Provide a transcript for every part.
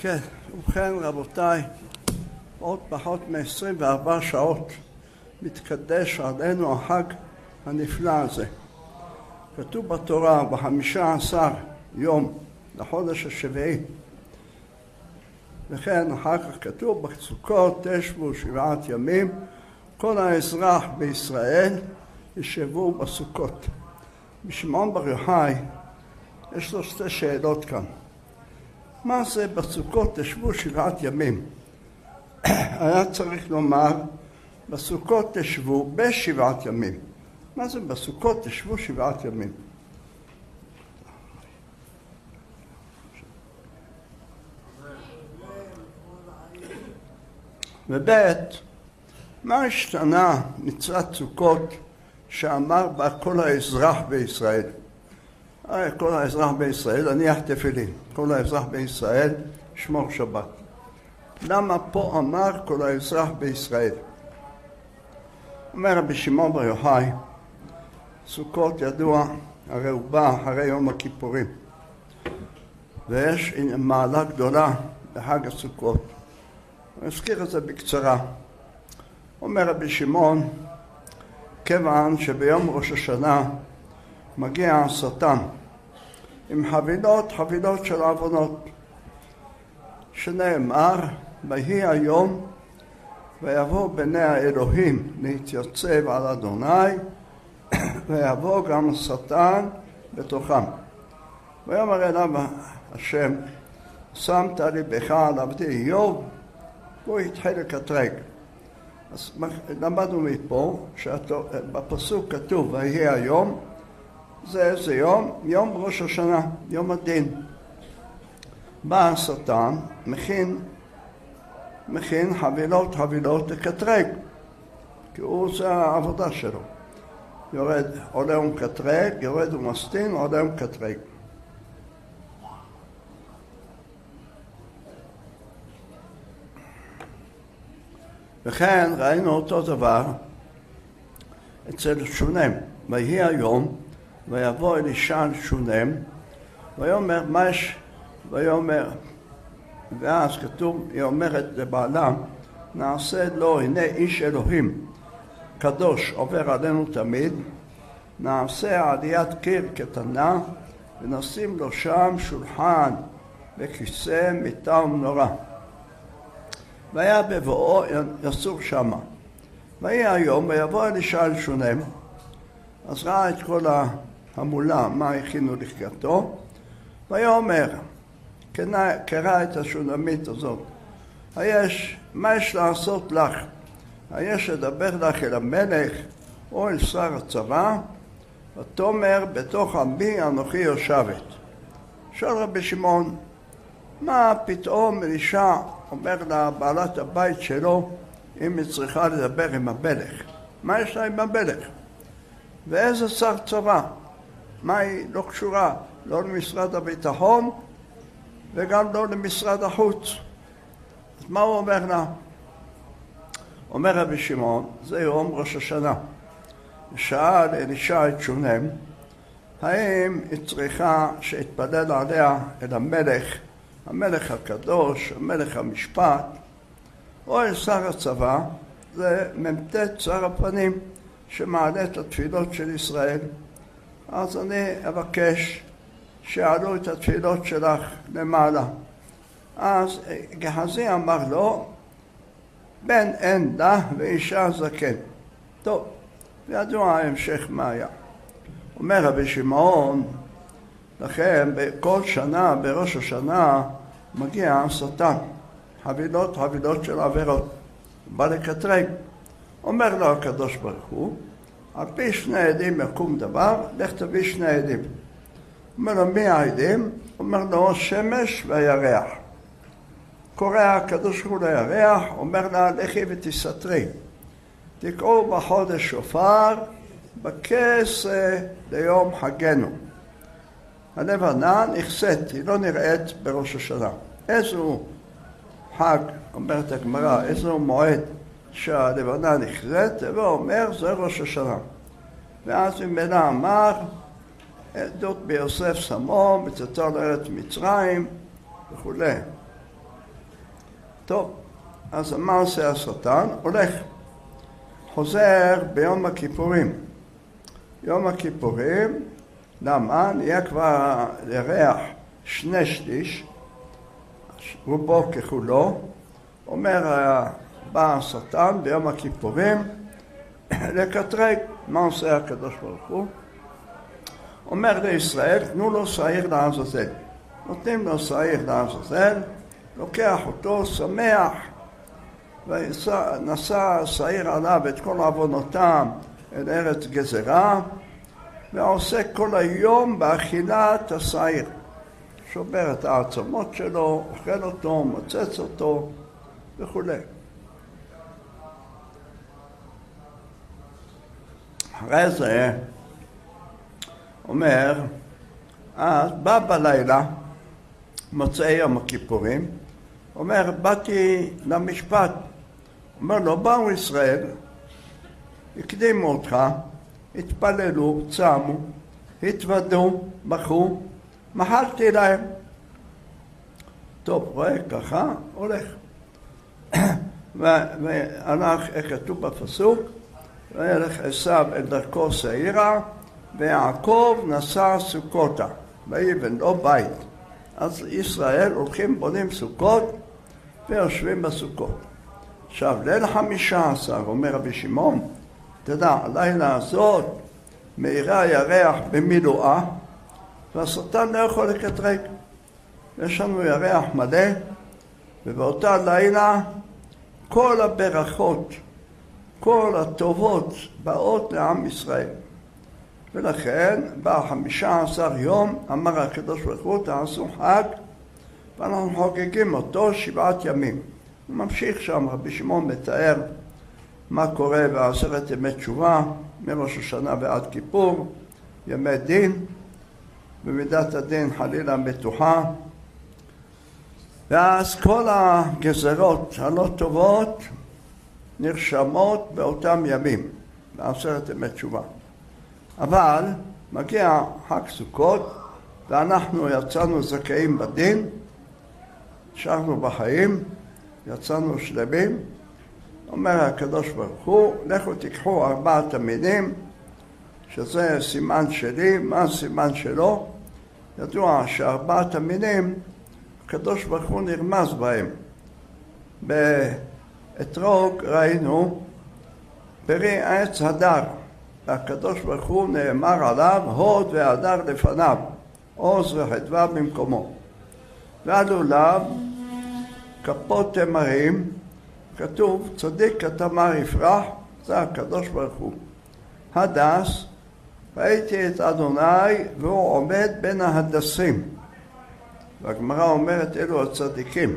כן, ובכן רבותיי, עוד פחות מ-24 שעות מתקדש עלינו החג הנפלא הזה. כתוב בתורה ב-15 יום לחודש השביעי, וכן אחר כך כתוב בסוכות תשבו 7 ימים, כל האזרח בישראל ישבו בסוכות. בשמעון בר יוחאי יש לו שתי שאלות כאן. מה זה בסוכות תשבו 7 ימים? היה צריך לומר בסוכות תשבו ב7 ימים. מה זה בסוכות תשבו 7 ימים? ובית, מה השתנה מצוות סוכות שאמר בה כל האזרח בישראל? כל האזרח בישראל הניח תפילין, כל האזרח בישראל שמור שבת. למה פה אמר כל האזרח בישראל? אומר רבי שמעון בר יוחאי, סוכות ידוע, הרי הוא בא אחרי יום הכיפורים, ויש מעלה גדולה בחג הסוכות. אני אזכיר את זה בקצרה. אומר רבי שמעון, כיוון שביום ראש השנה מגיע השטן עם חבילות של עוונות, שנאמר, ויהי היום ויבוא בני האלוהים להתייצב על אדוני, ויבוא גם השטן בתוכם. ויאמר אליו השם, שמת ליבך על עבדי איוב, והוא התחיל לקטרג. אז למדנו מפה שבפסוק כתוב ויהי היום, זה איזה יום? יום ראש השנה, יום הדין. בא השטן, מכין חבילות לקטרג, כי זה העבודה שלו. יורד, עולה ומקטרג, יורד ומסטין, עולה ומקטרג. וכן ראינו אותו דבר אצל שונם. ויהי היום ויבוא אלישע לשונם, ויאמר ויאמר, ואז כתוב, היא אומרת לבעלה, נעשה לו, הנה איש אלוהים קדוש עובר עלינו תמיד, נעשה עליית קיר קטנה ונשים לו שם שולחן וכיסא מיטה ומנורה. והיה בבואו יסור שמה. ויהי היום ויבוא אלישע לשונם, אז ראה את כל ההמולה מה הכינו לקראתו, ויאמר, קרא את השונמית הזאת, מה יש לעשות לך? היש לדבר לך אל המלך או אל שר הצבא? ותאמר, בתוך עמי אנוכי יושבת. שואל רבי שמעון, מה פתאום אלישע אומר לבעלת הבית שלו אם היא צריכה לדבר עם המלך? מה יש לה עם המלך? ואיזה שר צבא? מה היא לא קשורה? לא למשרד הביטחון וגם לא למשרד החוץ. אז מה הוא אומר לה? אומר רבי שמעון, זה יום ראש השנה. שאל אלישע את שונם, האם היא צריכה שיתפלל עליה אל המלך הקדוש, המלך המשפט, או אל שר הצבא? זה ממתת שר הפנים שמעלה את התפילות של ישראל. אז אני אבקש שיעלו את התפילות שלך למעלה. אז גחזי אמר לו, בן אין לה ואישה זקן. טוב, וידוע ההמשך מה היה. אומר רבי שמעון, לכן בכל שנה, בראש השנה, מגיע השטן, חבילות של עבירות. בא לקטרג. אומר לו הקדוש ברוך הוא, על פי 2 עדים יקום דבר, לך תביא 2 עדים. אומר לו, מי העדים? אומר לו, שמש והירח. קורא הקדוש ברוך הוא לירח, אומר לה, לכי ותסתרי. תקעו בחודש שופר, בכסה ליום חגנו. הלבנה נכסית, היא לא נראית בראש השנה. איזו חג, אומרת הגמרא, איזו מועד שהלבנה נכסית, ואומר, זה ראש השנה. ואז ממנה אמר, עדות ביוסף שמו, בצאתו לארץ מצרים וכו'. טוב, אז מה עושה השטן? הולך. חוזר ביום הכיפורים. יום הכיפורים, למה? נהיה כבר ירח 2/3, רובו ככולו. אומר, בא השטן ביום הכיפורים לקטרג. מה עושה הקדוש ברוך הוא? אומר לישראל, תנו לו שעיר לעזאזל. נותנים לו שעיר לעזאזל, לוקח אותו, שמח, ונשא שעיר עליו את כל עוונותם אל ארץ גזרה, ועושה כל היום באכילת השעיר. שובר את העצמות שלו, אוכל אותו, מוצץ אותו וכו'. אחרי זה אומר, אז בא בלילה, מוצאי יום הכיפורים, אומר, באתי למשפט. אומר לו, באו ישראל, הקדימו אותך, התפללו, צמו, התוודו, בכו, מחלתי להם. טוב, רואה ככה, הולך. והלך, איך כתוב בפסוק, וילך עשיו אל דרכו שעירה, ויעקב נשא סוכותה, ויבן לא בית. אז ישראל הולכים בונים סוכות ויושבים בסוכות. עכשיו, ליל 15, אומר רבי שמעון, תדע, הלילה הזאת מאירה הירח במילואה, והשטן לא יכול לקטרג. יש לנו ירח מלא, ובאותה לילה כל הברכות, כל הטובות באות לעם ישראל. ולכן, ב-15 יום, אמר הקדוש ברוך הוא, תעשו חג, ואנחנו חוגגים אותו 7 ימים. הוא ממשיך שם, רבי שמעון מתאר מה קורה בעשרת ימי תשובה, מראש השנה ועד כיפור, ימי דין, במידת הדין חלילה בטוחה. ואז כל הגזרות הלא טובות נרשמות באותם ימים, בעשרת ימי תשובה. אבל מגיע חג סוכות, ואנחנו יצאנו זכאים בדין, נשארנו בחיים, יצאנו שלמים. אומר הקדוש ברוך הוא, לכו תיקחו 4 המינים, שזה סימן שלי. מה הסימן שלו? ידוע ש4 המינים, הקדוש ברוך הוא נרמז בהם. באתרוג ראינו פרי עץ הדר, והקדוש ברוך הוא נאמר עליו, הוד והדר לפניו, עוז וחדווה במקומו. ועלוליו כפות תמרים, כתוב צדיק כתמר יפרח, זה הקדוש ברוך הוא. הדס, ראיתי את אדוני והוא עומד בין ההדסים. והגמרא אומרת אלו הצדיקים.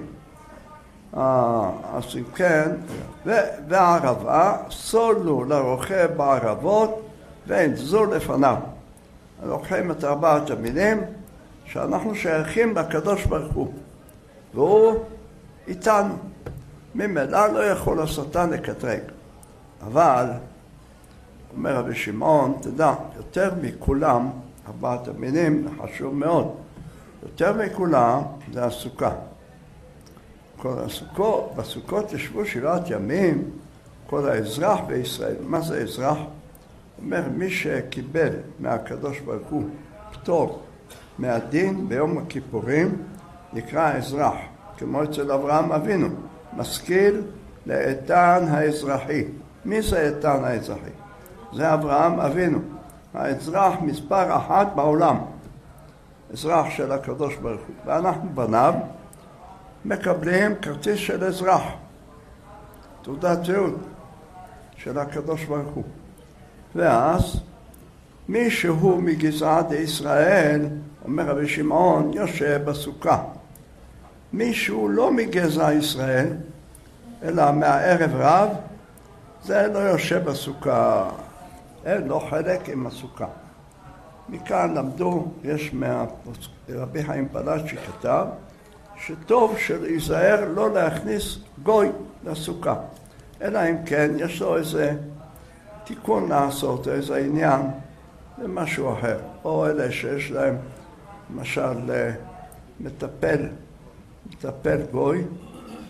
אז אם כן, והערבה, סולו לרוכב בערבות והנזו לפניו. לוקחים את 4 המינים שאנחנו שייכים לקדוש ברוך הוא, והוא איתנו. ממילא לא יכול השטן לקטרג. אבל, אומר רבי שמעון, תדע, יותר מכולם, 4 המינים, חשוב מאוד, יותר מכולם זה הסוכה. כל הסוכות, בסוכות ישבו 7 ימים, כל האזרח בישראל. מה זה אזרח? אומר, מי שקיבל מהקדוש ברוך הוא פטור מהדין ביום הכיפורים, נקרא אזרח, כמו אצל אברהם אבינו, משכיל לאיתן האזרחי. מי זה איתן האזרחי? זה אברהם אבינו, האזרח מספר 1 בעולם, אזרח של הקדוש ברוך הוא. ואנחנו בניו מקבלים כרטיס של אזרח, תעודת זהות של הקדוש ברוך הוא. ואז מי שהוא מגזעת ישראל, אומר רבי שמעון, יושב בסוכה. מי שהוא לא מגזע ישראל, אלא מהערב רב, זה לא יושב בסוכה, אין לו חלק עם הסוכה. מכאן למדו, יש רבי חיים פלאצ'י כתב, שטוב להיזהר לא להכניס גוי לסוכה, אלא אם כן יש לו איזה תיקון לעשות, איזה עניין, זה משהו אחר. או אלה שיש להם למשל מטפל גוי,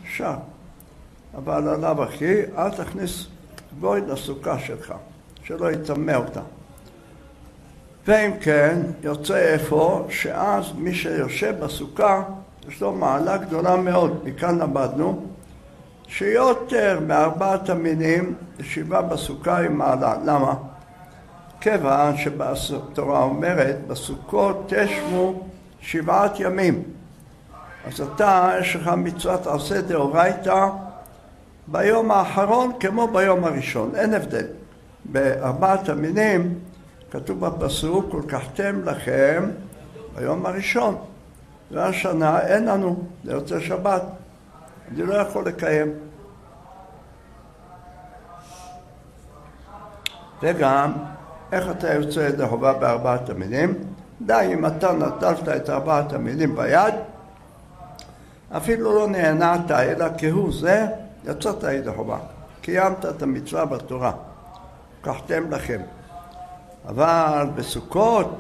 אפשר. אבל עליו אחי, אל תכניס גוי לסוכה שלך, שלא יטמא אותה. ואם כן, יוצא אפוא שאז מי שיושב בסוכה, יש לו מעלה גדולה מאוד. מכאן למדנו שיותר מארבעת המינים ישיבה בסוכה היא מעלה. למה? כיוון שבתורה אומרת, בסוכות תשמו 7 ימים. אז אתה, יש לך מצוות עשה דאורייתא ביום האחרון כמו ביום הראשון. אין הבדל. בארבעת המינים כתוב בפסוק, ולקחתם לכם ביום הראשון. והשנה אין לנו, זה יוצא שבת. אני לא יכול לקיים. וגם, איך אתה יוצא ידי חובה בארבעת המינים? די, אם אתה נטלת את 4 המינים ביד, אפילו לא נהנעת, אלא כהוא זה, יצאת ידי חובה. קיימת את המצווה בתורה. לקחתם לכם. אבל בסוכות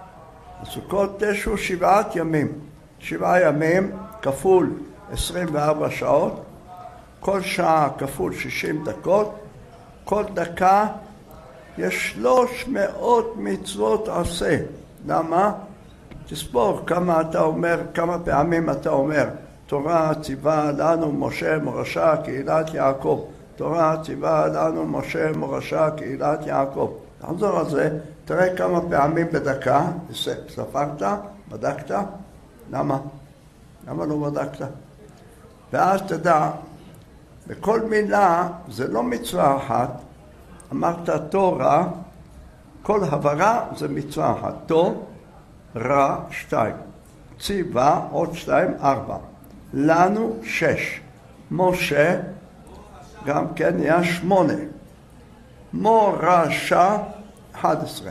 תשו 7 ימים. 7 ימים כפול 24 שעות, כל שעה כפול 60 דקות, כל דקה יש 300 מצוות עשה. למה? תספור כמה פעמים אתה אומר, תורה ציווה לנו משה מורשה קהילת יעקב. תורה ציווה לנו משה מורשה קהילת יעקב. תחזור על זה, תראה כמה פעמים בדקה, ספרת, בדקת, למה? למה לא בדקת? ואז תדע, בכל מילה זה לא מצווה אחת, אמרת תורה, כל הברה זה מצווה אחת, תורה 2, ציווה עוד 2, 4, לנו 6, משה גם כן היה 8, מורשה 11,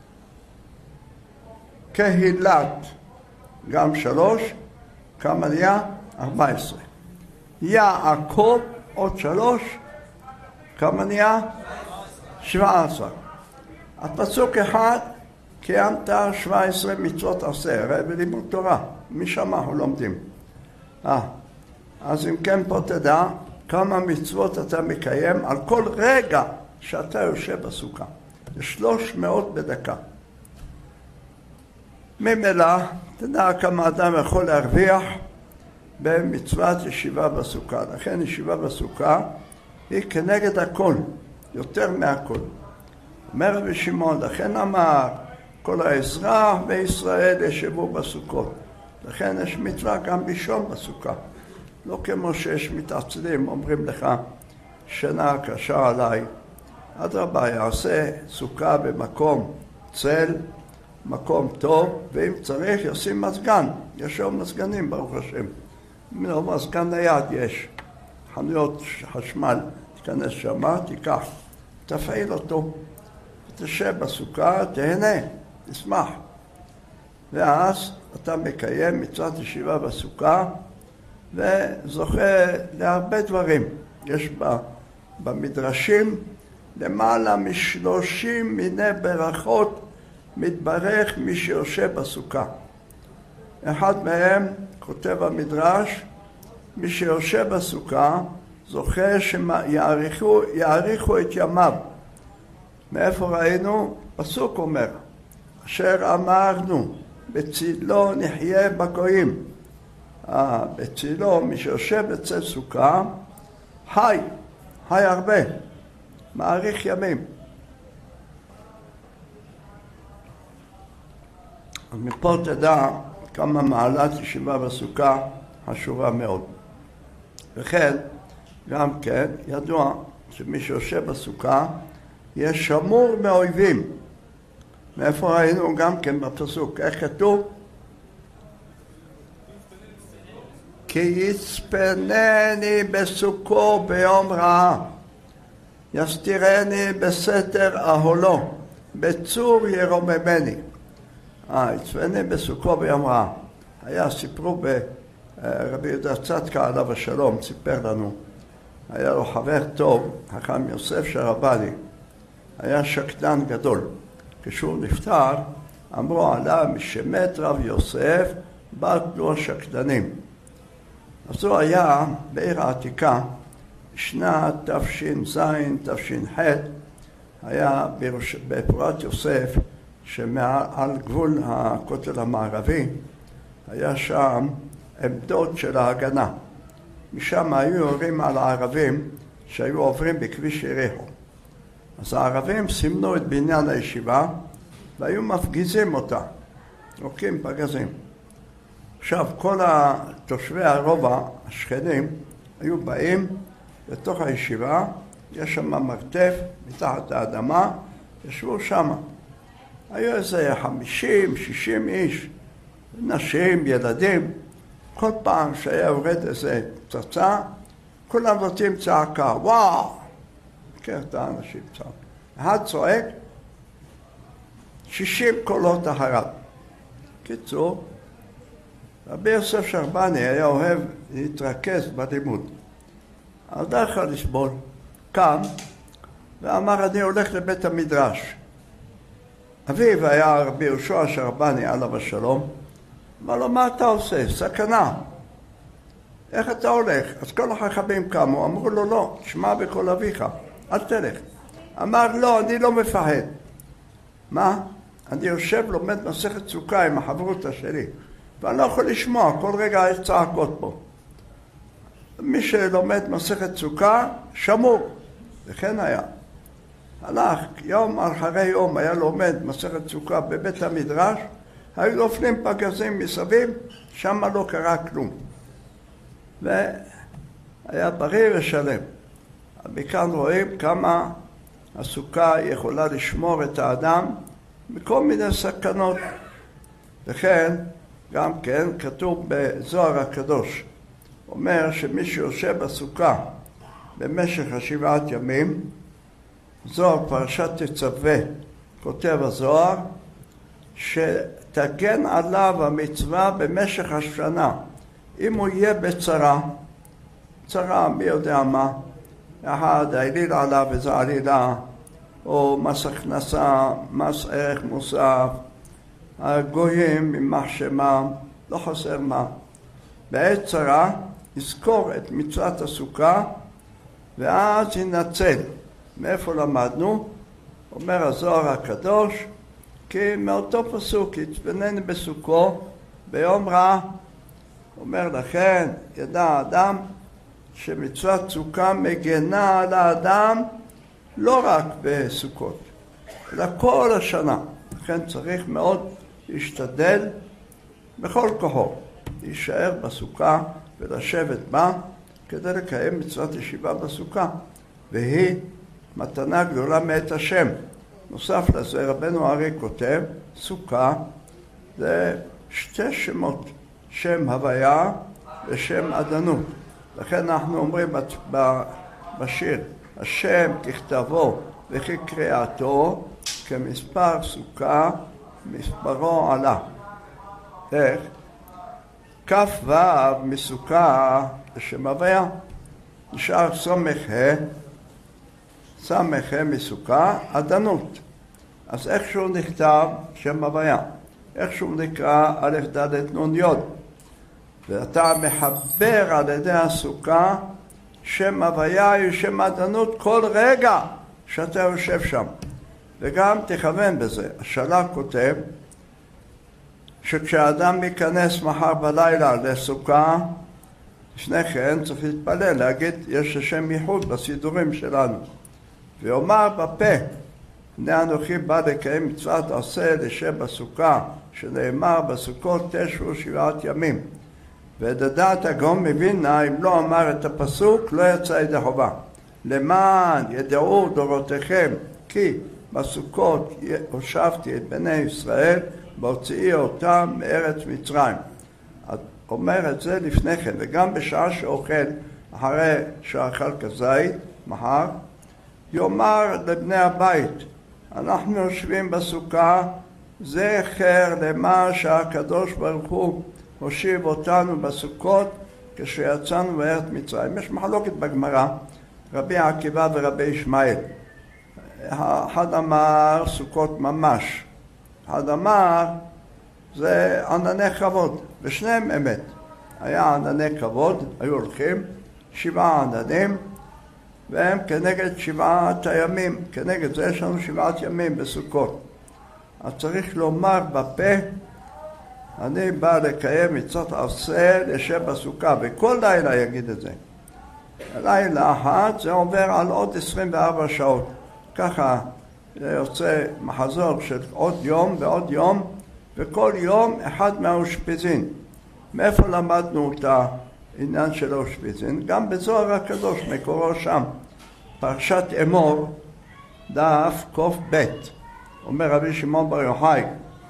קהילת גם 3, כמה נהיה? 14, יעקב עוד 3, כמה נהיה? 17. הפסוק אחד, קיימת 17 מצוות עשה, הרי בלימוד תורה, משם אנחנו לומדים. אז אם כן פה תדע כמה מצוות אתה מקיים על כל רגע שאתה יושב בסוכה. זה 300 בדקה. ממילא, תדע כמה אדם יכול להרוויח במצוות ישיבה בסוכה. לכן ישיבה בסוכה היא כנגד הכל, יותר מהכל. אומר רבי שמעון, לכן אמר, כל האזרח בישראל ישבו בסוכות. לכן יש מצווה גם לישון בסוכה. לא כמו שיש מתעצלים, אומרים לך, שינה קשה עליי. אדרבה, יעשה סוכה במקום צל, מקום טוב, ואם צריך ישים מזגן. יש היום מזגנים, ברוך השם. לא מזגן נייד יש. חנויות חשמל, תיכנס שמה, תיקח, תפעיל אותו, תשב בסוכה, תהנה, תשמח. ואז אתה מקיים מצוות ישיבה בסוכה, וזוכה להרבה דברים. יש במדרשים למעלה מ30 מיני ברכות מתברך מי שיושב בסוכה. אחד מהם, כותב המדרש, מי שיושב בסוכה זוכה שיעריכו את ימיו. מאיפה ראינו? פסוק אומר, אשר אמרנו, בצילו נחיה בגויים. בצילו, מי שיושב בצל סוכה, חי הרבה, מאריך ימים. אז מפה תדע כמה מעלת ישיבה בסוכה חשובה מאוד. וכן, גם כן, ידוע שמי שיושב בסוכה יהיה שמור מאויבים. מאיפה ראינו גם כן בפסוק? איך כתוב? כי יצפנני בסוכו ביום רעה, יסתירני בסתר אהלו, בצור ירוממני. יצפנני בסוכו ביום רעה. סיפרו ברבי יהודה צדקה עליו השלום, סיפר לנו. היה לו חבר טוב, חכם יוסף שרבני. היה שקדן גדול. כשהוא נפטר, אמרו עליו, משמת רב יוסף, בטלו השקדנים. אז זו היה בעיר העתיקה, שנת תש"ז, תש"ח, היה בפורת יוסף, שמעל גבול הכותל המערבי, היה שם עמדות של ההגנה. משם היו יורים על הערבים שהיו עוברים בכביש יריחו. אז הערבים סימנו את בניין הישיבה והיו מפגיזים אותה, לוקים פגזים. עכשיו כל תושבי הרובע השכנים היו באים לתוך הישיבה, יש שם מרתף מתחת האדמה, ישבו שם. היו איזה 50-60 איש, נשים, ילדים. כל פעם שהיה יורד איזה פצצה, כולם נותנים צעקה, וואו! מכיר את האנשים צעק. אחד צועק, 60 קולות אחריו. קיצור, רבי יוסף שרבני היה אוהב להתרכז בלימוד. אז לא יכול לסבול, קם ואמר, אני הולך לבית המדרש. אביו היה רבי יהושע שרבני עליו השלום, אמר לו, מה אתה עושה? סכנה. איך אתה הולך? אז כל החכמים קמו, אמרו לו, לא, תשמע בקול אביך, אל תלך. אמר, לא, אני לא מפחד. מה? אני יושב, לומד מסכת סוכה עם החברותה שלי, ואני לא יכול לשמוע, כל רגע יש צעקות פה. מי שלומד מסכת סוכה, שמור. וכן היה. הלך, יום אחרי יום היה לומד מסכת סוכה בבית המדרש, היו נופלים פגזים מסביב, שם לא קרה כלום. והיה בריא ושלם. מכאן רואים כמה הסוכה יכולה לשמור את האדם מכל מיני סכנות. וכן, גם כן, כתוב בזוהר הקדוש, אומר שמי שיושב בסוכה במשך 7 ימים, זוהר פרשת תצווה, כותב הזוהר, שתגן עליו המצווה במשך השנה. אם הוא יהיה בצרה, צרה מי יודע מה, אחד העליל עליו איזה עלילה, או מס הכנסה, מס ערך מוסף, הגויים ממח שמם, לא חסר מה. בעת צרה יזכור את מצוות הסוכה ואז ינצל. מאיפה למדנו? אומר הזוהר הקדוש, כי מאותו פסוק יצפנני בסוכו ביום רע. אומר לכן, ידע האדם שמצוות סוכה מגנה על האדם לא רק בסוכות, אלא כל השנה. לכן צריך מאוד להשתדל בכל כוחו, להישאר בסוכה ולשבת בה כדי לקיים מצוות ישיבה בסוכה. והיא מתנה גדולה מאת השם. נוסף לזה רבנו ארי כותב, סוכה זה 2 שמות, שם הוויה ושם עדנות. לכן אנחנו אומרים בשיר, השם ככתבו וכקריאתו, כמספר סוכה מספרו עלה. איך? כ"ו מסוכה לשם הוויה, נשאר סמ"ה מסוכה, עדנות. אז איכשהו נכתב שם הוויה, איכשהו נקרא א' ד' נ' י', ואתה מחבר על ידי הסוכה שם הוויה ושם עדנות כל רגע שאתה יושב שם. וגם תכוון בזה. השאלה כותב שכשאדם ייכנס מחר בלילה לסוכה, לפני כן צריך להתפלל, להגיד יש השם ייחוד בסידורים שלנו. ואומר בפה, הנה אנוכי בא לקיים מצוות עשה לשם בסוכה, שנאמר בסוכות 7 ימים. ודעת הגאון מווילנה, אם לא אמר את הפסוק, לא יצא ידי חובה. למען ידעו דורותיכם, כי בסוכות הושבתי את בני ישראל, והוציאי אותם מארץ מצרים. אומר את זה לפני כן, וגם בשעה שאוכל, אחרי שאכל כזית, מחר, יאמר לבני הבית, אנחנו יושבים בסוכה, זכר למה שהקדוש ברוך הוא הושיב אותנו בסוכות כשיצאנו מארץ מצרים. יש מחלוקת בגמרא, רבי עקיבא ורבי ישמעאל. אחד אמר סוכות ממש, אחד אמר זה ענני כבוד, ושניהם אמת. היה ענני כבוד, היו הולכים 7 עננים, והם כנגד 7 הימים, כנגד זה יש לנו 7 ימים בסוכות. אז צריך לומר בפה, אני בא לקיים מצוות עשה, ישב בסוכה, וכל לילה יגיד את זה. לילה אחת זה עובר על עוד 24 שעות. ככה זה יוצא מחזור של עוד יום ועוד יום, וכל יום אחד מהאושפיזין. מאיפה למדנו את העניין של האושפיזין? גם בזוהר הקדוש, מקורו שם. פרשת אמור, דף קב. אומר רבי שמעון בר יוחאי,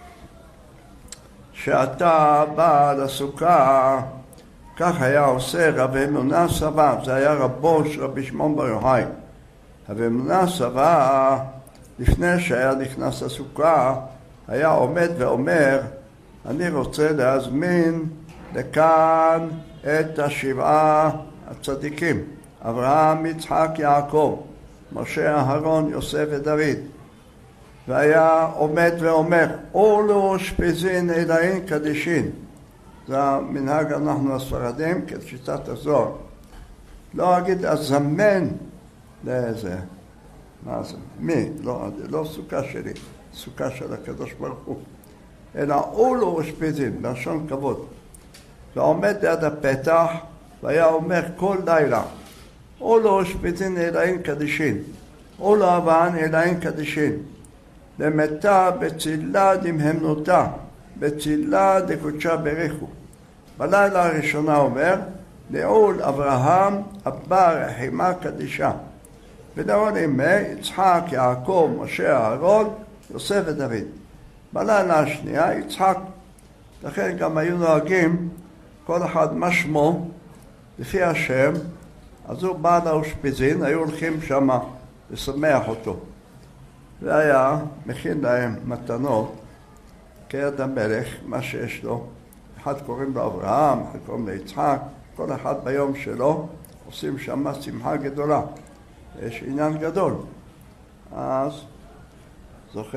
שאתה בא לסוכה, כך היה עושה רבי אמונה סבא, זה היה רבו של רבי שמעון בר יוחאי. רבי אמונה סבא, לפני שהיה נכנס לסוכה, היה עומד ואומר, אני רוצה להזמין לכאן את 7 הצדיקים, אברהם, יצחק, יעקב, משה, אהרון, יוסף ודוד. והיה עומד ואומר, אולו אושפיזין אלאין קדישין. זה המנהג אנחנו הספרדים, כשיטת הזוהר. לא אגיד הזמן לאיזה, מה זה? מי? לא סוכה שלי, סוכה של הקדוש ברוך הוא. אלא אולו אושפיזין, בלשון כבוד. ועומד ליד הפתח, והיה אומר כל לילה, אולו אושפיזין אלאין קדישין. אולו אבן אלאין קדישין. למתה בצילה דמהמנותה, בצילה דקודשה בריחו. בלילה הראשונה אומר, לעול אברהם אבא רחימה קדישה. ולעול אמי יצחק, יעקב, משה, אהרון, יוסף ודוד. בלילה השנייה יצחק. לכן גם היו נוהגים, כל אחד מה שמו, לפי השם, אז הוא בא לאושפיזין, היו הולכים שם לשמח אותו. והיה מכין להם מתנות, כיד המלך, מה שיש לו. אחד קוראים לו אברהם, אחד קוראים לו יצחק, כל אחד ביום שלו עושים שם שמחה גדולה. יש עניין גדול. אז זוכה.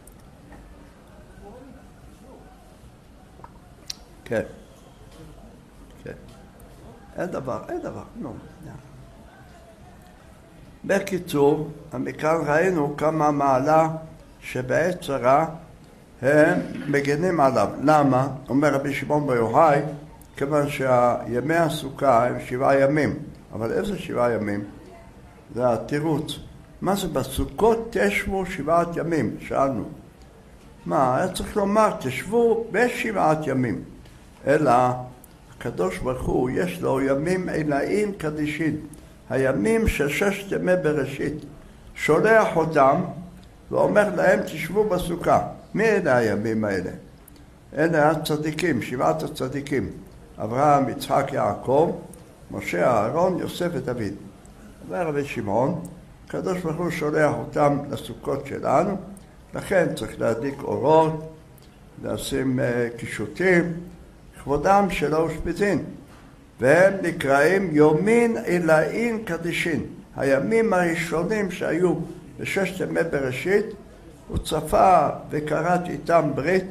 כן. כן. אין דבר, נו. בקיצור, מכאן ראינו כמה מעלה שבעת צרה הם מגנים עליו. למה? אומר רבי שמעון בר יוחאי, כיוון שימי הסוכה הם 7 ימים. אבל איזה 7 ימים? זה התירוץ. מה זה בסוכות תשבו 7 ימים? שאלנו. מה? היה צריך לומר, תשבו ב7 ימים. אלא הקדוש ברוך הוא יש לו ימים אלאין קדישין. הימים של 6 ימי בראשית, שולח אותם ואומר להם תשבו בסוכה. מי אלה הימים האלה? אלה הצדיקים, 7 הצדיקים, אברהם, יצחק, יעקב, משה, אהרון, יוסף ודוד. אומר רבי שמעון, הקדוש ברוך הוא שולח אותם לסוכות שלנו, לכן צריך להדליק אורות, לשים קישוטים, כבודם של האושפיזין. והם נקראים יומין אלאין קדישין. הימים הראשונים שהיו ב6 ימי בראשית, הוא צפה וקראת איתם ברית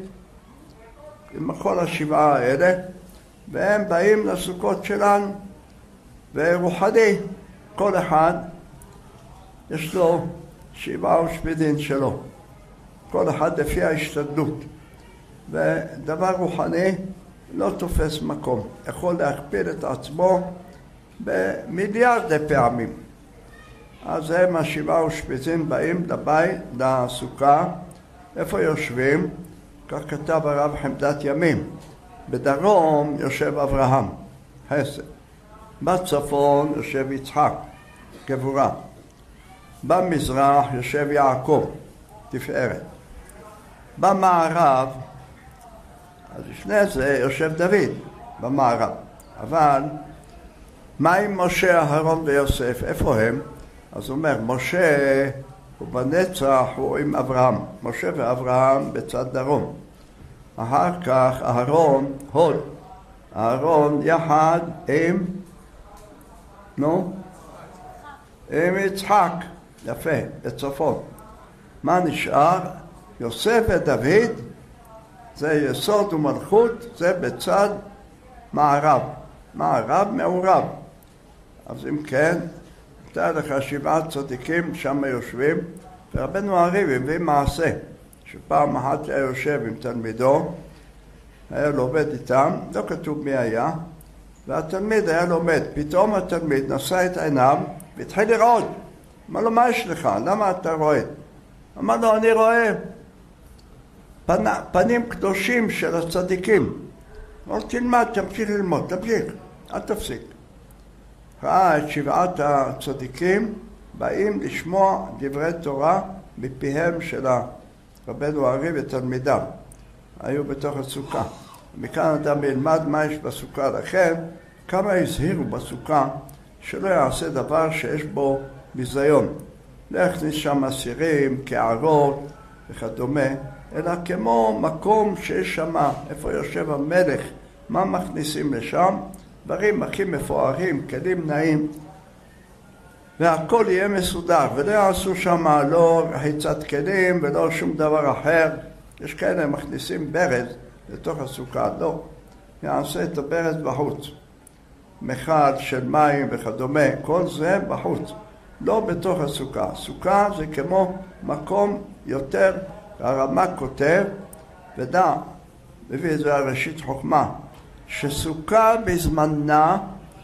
עם כל 7 האלה, והם באים לסוכות שלנו. ורוחני, כל אחד יש לו 7 אושפיזין שלו, כל אחד לפי ההשתדלות. ודבר רוחני לא תופס מקום, יכול להכפיל את עצמו במיליארדי פעמים. אז הם 7 אושפיזין באים לבית, לסוכה, איפה יושבים? כך כתב הרב חמדת ימים. בדרום יושב אברהם, חסד. בצפון יושב יצחק, גבורה. במזרח יושב יעקב, תפארת. במערב, אז לפני זה יושב דוד, במערב. אבל מה עם משה, אהרון ויוסף? איפה הם? אז הוא אומר, משה הוא בנצח, הוא עם אברהם. משה ואברהם בצד דרום. אחר כך אהרון, הוד. אהרון יחד עם יצחק. יפה, בצפון. מה נשאר? יוסף ודוד, זה יסוד ומלכות, זה בצד מערב מעורב. אז אם כן, תאר לך 7 צדיקים שם יושבים, ורבנו הארי הביא מעשה, שפעם אחת היה יושב עם תלמידו, היה לומד איתם, לא כתוב מי היה, והתלמיד היה לומד, פתאום התלמיד נשא את עיניו והתחיל לראות. אמר לו, מה יש לך? למה אתה רואה? אמר לו, אני רואה פנים קדושים של הצדיקים. אמר לו, תלמד, תמשיך ללמוד, תמשיך, אל תפסיק. ראה את 7 הצדיקים באים לשמוע דברי תורה מפיהם של רבנו הארי ותלמידיו. היו בתוך הסוכה. מכאן אדם ילמד מה יש בסוכה. לכן, כמה הזהירו בסוכה שלא יעשה דבר שיש בו ביזיון. לא יכניס שם אסירים, קערות וכדומה, אלא כמו מקום שיש שם, איפה יושב המלך, מה מכניסים לשם, דברים הכי מפוארים, כלים נעים, והכל יהיה מסודר, ולא יעשו שם לא רחיצת כלים ולא שום דבר אחר. יש כאלה מכניסים ברז לתוך הסוכה, לא. יעשה את הברז בחוץ. מחד של מים וכדומה, כל זה בחוץ. לא בתוך הסוכה. סוכה זה כמו מקום יותר, הרמ"א כותב, ודע, מביא את זה על ראשית חוכמה, שסוכה בזמנה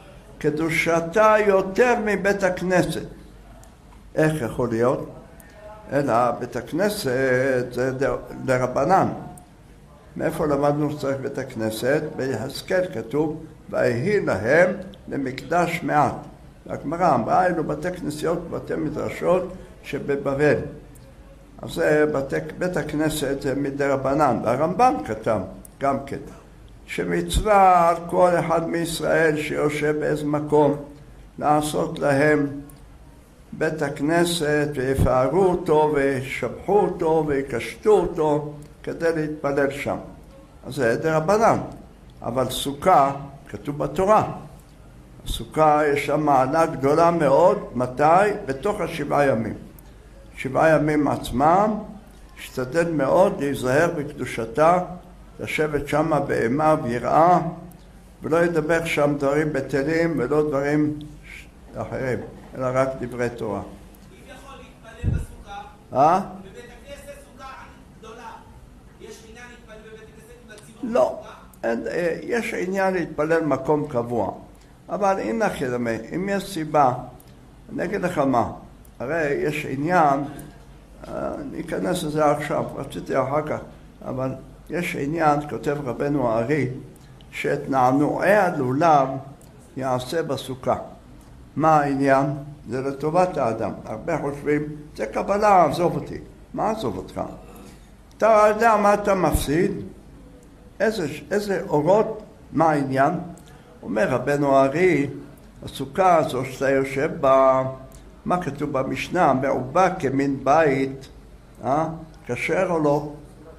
קדושתה יותר מבית הכנסת. איך יכול להיות? אלא בית הכנסת זה לרבנן. מאיפה למדנו שצריך בית הכנסת? ביחזקאל כתוב, ויהי להם למקדש מעט. והגמרא אמרה, אלו בתי כנסיות ובתי מדרשות שבבבל. אז זה בית הכנסת זה מדרבנן. והרמב"ם כתב גם כן, שמצווה על כל אחד מישראל שיושב באיזה מקום לעשות להם בית הכנסת ויפארו אותו וישבחו אותו ויקשטו אותו כדי להתפלל שם. אז זה דרבנן. אבל סוכה כתוב בתורה. הסוכה יש שם מעלה גדולה מאוד. מתי? בתוך 7 ימים. 7 ימים עצמם, השתדל מאוד להיזהר בקדושתה, לשבת שם באימה ויראה, ולא ידבר שם דברים בטלים ולא דברים אחרים, אלא רק דברי תורה. אם יכול להתפלל בסוכה, בבית הכנסת סוכה גדולה, יש עניין להתפלל בבית הכנסת עם הציבור בסוכה? לא, יש עניין להתפלל מקום קבוע, אבל הנה חדמה, אם יש סיבה, אני אגיד לך מה, הרי יש עניין, אני אכנס לזה עכשיו, רציתי אחר כך, אבל יש עניין, כותב רבנו הארי, שאת נענועי הלולב יעשה בסוכה. מה העניין? זה לטובת האדם. הרבה חושבים, זה קבלה, עזוב אותי. מה עזוב אותך? אתה יודע מה אתה מפסיד? איזה אורות, מה העניין? אומר רבנו הארי, הסוכה הזו שאתה יושב בה, מה כתוב במשנה? מעובה כמין בית, כשר או לא?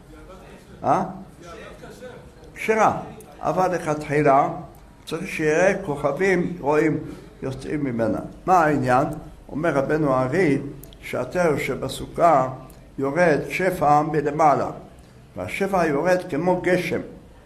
כשרה. אבל לכתחילה צריך שיראה כוכבים רואים יוצאים ממנה. מה העניין? אומר רבנו הארי שאתה יושב בסוכה יורד שפע מלמעלה, והשפע יורד כמו גשם.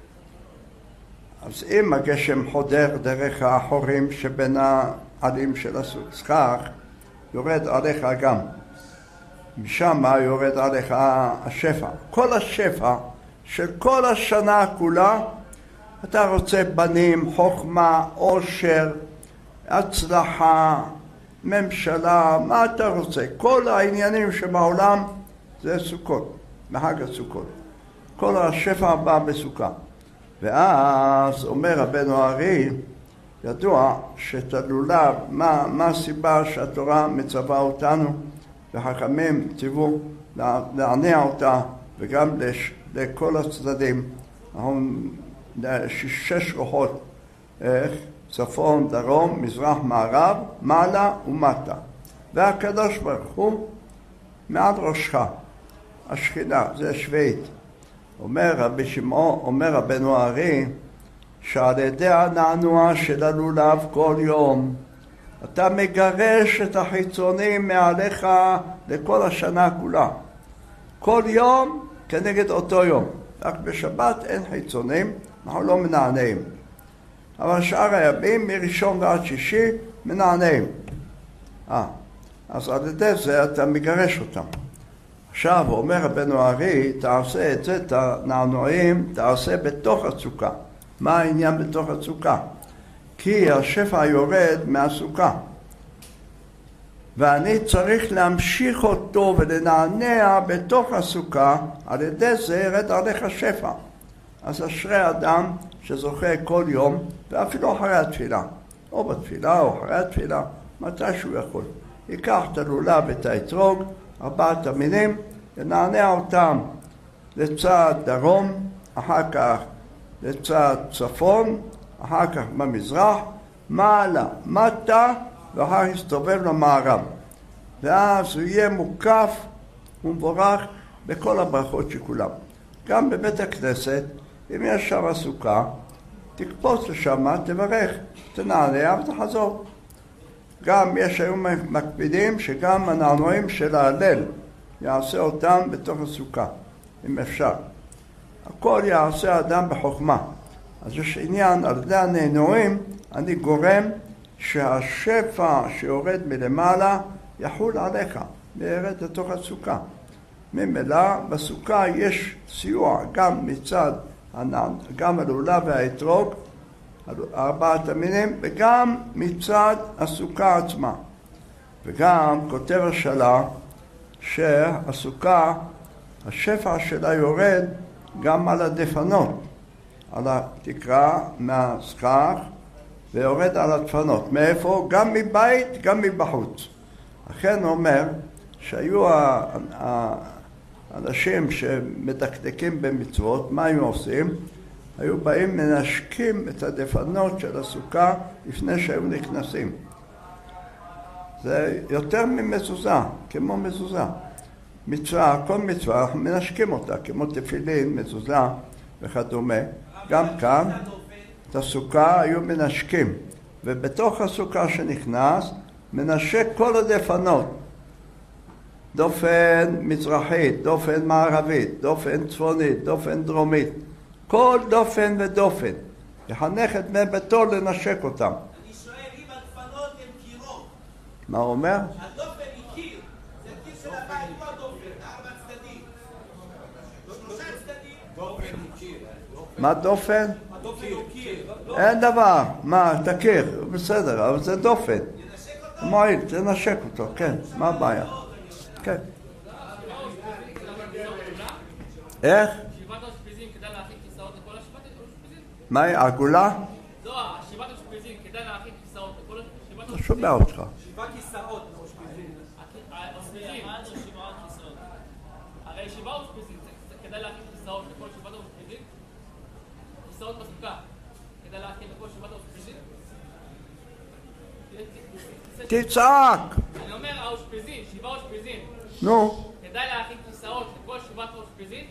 אז אם הגשם חודר דרך החורים שבין העלים של הסכך, יורד עליך גם. משם יורד עליך השפע. כל השפע של כל השנה כולה, אתה רוצה בנים, חוכמה, עושר, הצלחה, ממשלה, מה אתה רוצה? כל העניינים שבעולם זה סוכות, מחג הסוכות. כל השפע בא בסוכה. ואז אומר רבנו הארי, ידוע שאת הלולב, מה הסיבה שהתורה מצווה אותנו, וחכמים ציוו להניע אותה, וגם לכל הצדדים, 6 רוחות, צפון, דרום, מזרח, מערב, מעלה ומטה. והקדוש ברוך הוא מעל ראשך, השכינה, זה שביעית. אומר רבי שמעון, אומר רבנו הארי, שעל ידי הנענוע של הלולב כל יום, אתה מגרש את החיצונים מעליך לכל השנה כולה. כל יום כנגד אותו יום. רק בשבת אין חיצונים, אנחנו לא מנענעים. אבל שאר הימים מראשון ועד שישי מנענעים. אז על ידי זה אתה מגרש אותם. עכשיו אומר רבנו הארי, תעשה את זה, את הנענועים, תעשה בתוך הסוכה. מה העניין בתוך הסוכה? כי השפע יורד מהסוכה. ואני צריך להמשיך אותו ולנענע בתוך הסוכה, על ידי זה ירד עליך שפע. אז אשרי אדם שזוכה כל יום, ואפילו אחרי התפילה, או בתפילה או אחרי התפילה, מתי שהוא יכול. ייקח את הלולב ואת האתרוג, 4 המינים, ונענע אותם לצד דרום, אחר כך לצד צפון, אחר כך במזרח, מעלה, מטה, ואחר יסתובב למערב. ואז הוא יהיה מוקף ומבורך בכל הברכות שכולם. גם בבית הכנסת, אם יש שם סוכה, תקפוץ לשם, תברך, תנענע ותחזור. גם יש היום מקפידים שגם הנענועים של ההלל יעשה אותם בתוך הסוכה, אם אפשר. הכל יעשה אדם בחוכמה. אז יש עניין, על ידי הנענועים, אני גורם שהשפע שיורד מלמעלה יחול עליך, וירד לתוך הסוכה. ממילא בסוכה יש סיוע גם מצד גם הלולב והאתרוג, 4 המינים, וגם מצד הסוכה עצמה. וגם כותב השאלה שהסוכה, השפע שלה יורד גם על הדפנות, על התקרה מהסכך, ויורד על הדפנות. מאיפה? גם מבית, גם מבחוץ. אכן אומר שהיו האנשים שמדקדקים במצוות, מה היו עושים? היו באים מנשקים את הדפנות של הסוכה לפני שהיו נכנסים. זה יותר ממזוזה, כמו מזוזה. מצווה, כל מצווה, אנחנו מנשקים אותה, כמו תפילין, מזוזה וכדומה. גם כאן, את הסוכה היו מנשקים. ובתוך הסוכה שנכנס, מנשק כל הדפנות. דופן מזרחית, דופן מערבית, דופן צפונית, דופן דרומית. כל דופן ודופן. יחנך את בני ביתו לנשק אותם. אני שואל אם הדפנות הן קירות. מה הוא אומר? הדופן היא קיר. זה קיר של הבית, לא הדופן, 4 צדדים. 3 צדדים. דופן היא קיר. מה דופן? הדופן הוא קיר. אין דבר. מה, תכיר, בסדר, אבל זה דופן. ננשק אותו? מועיל, תנשק אותו, כן. מה הבעיה? כן. איך? שבעת האושפיזין כדאי להכין כיסאות לכל השבעת האושפיזין? מהי, עגולה? לא, שבעת האושפיזין כדאי להכין כיסאות לכל השבעת לא שומע אותך. 7 כיסאות לאושפיזין. האושפיזין, הרי 7 האושפיזין, כדאי להכין כיסאות לכל שבעת האושפיזין? כיסאות בסוכה, כדאי להכין לכל שבעת האושפיזין? תצעק! אני אומר, האושפיזין, 7 האושפיזין, נו. כדאי להכין כיסאות לכל שבעת האושפיזין?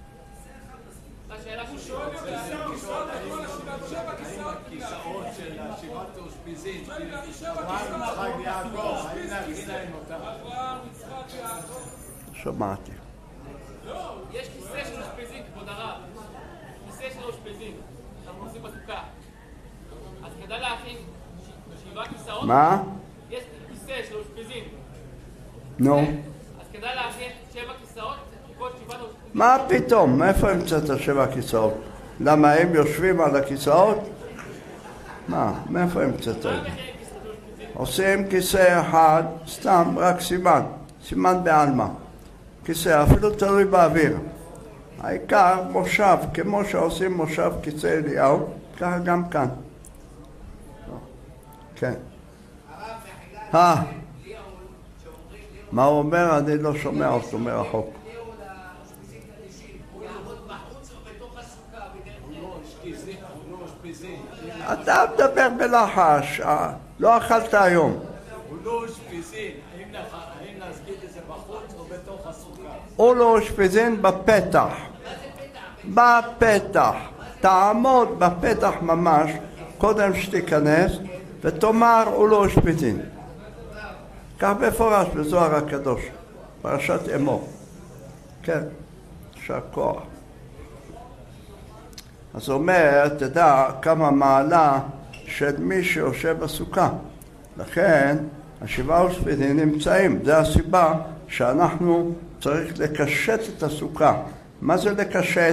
השאלה הוא שואל אם כיסאות לכל הכיסאות של 7 האושפיזין. אברהם, יצחק ויעקב, האם להכין להם אותם? אברהם, יצחק ויעקב. שמעתי. לא, יש כיסא של אושפיזין, כבוד הרב. כיסא של אושפיזין, שאנחנו עושים בסוכה. אז כדאי להכין 7 כיסאות. מה? יש כיסא של אושפיזין. נו. אז כדאי להכין 7 כיסאות, כל 7 אושפיזין. מה פתאום? מאיפה המצאת 7 כיסאות? למה הם יושבים על הכיסאות? מה? מאיפה המצאת את זה? עושים כיסא אחד, סתם, רק סימן בעלמא. כיסא, אפילו תלוי באוויר. העיקר מושב, כמו שעושים מושב כיסא אליהו, ככה גם כאן. כן. מה הוא אומר? אני לא שומע אותו מרחוק. אתה מדבר בלחש, לא אכלת היום. הוא לא אושפיזין, האם להסגיד את זה בחוץ או בתוך הסוכה? הוא לא אושפיזין בפתח. בפתח. תעמוד בפתח ממש, קודם שתיכנס, ותאמר הוא לא אושפיזין. כך בפורש בזוהר הקדוש, פרשת אמור. כן, יישר כוח. אז הוא אומר, תדע כמה מעלה של מי שיושב בסוכה. לכן השבעה אושפיזין נמצאים. זה הסיבה שאנחנו צריך לקשט את הסוכה. מה זה לקשט?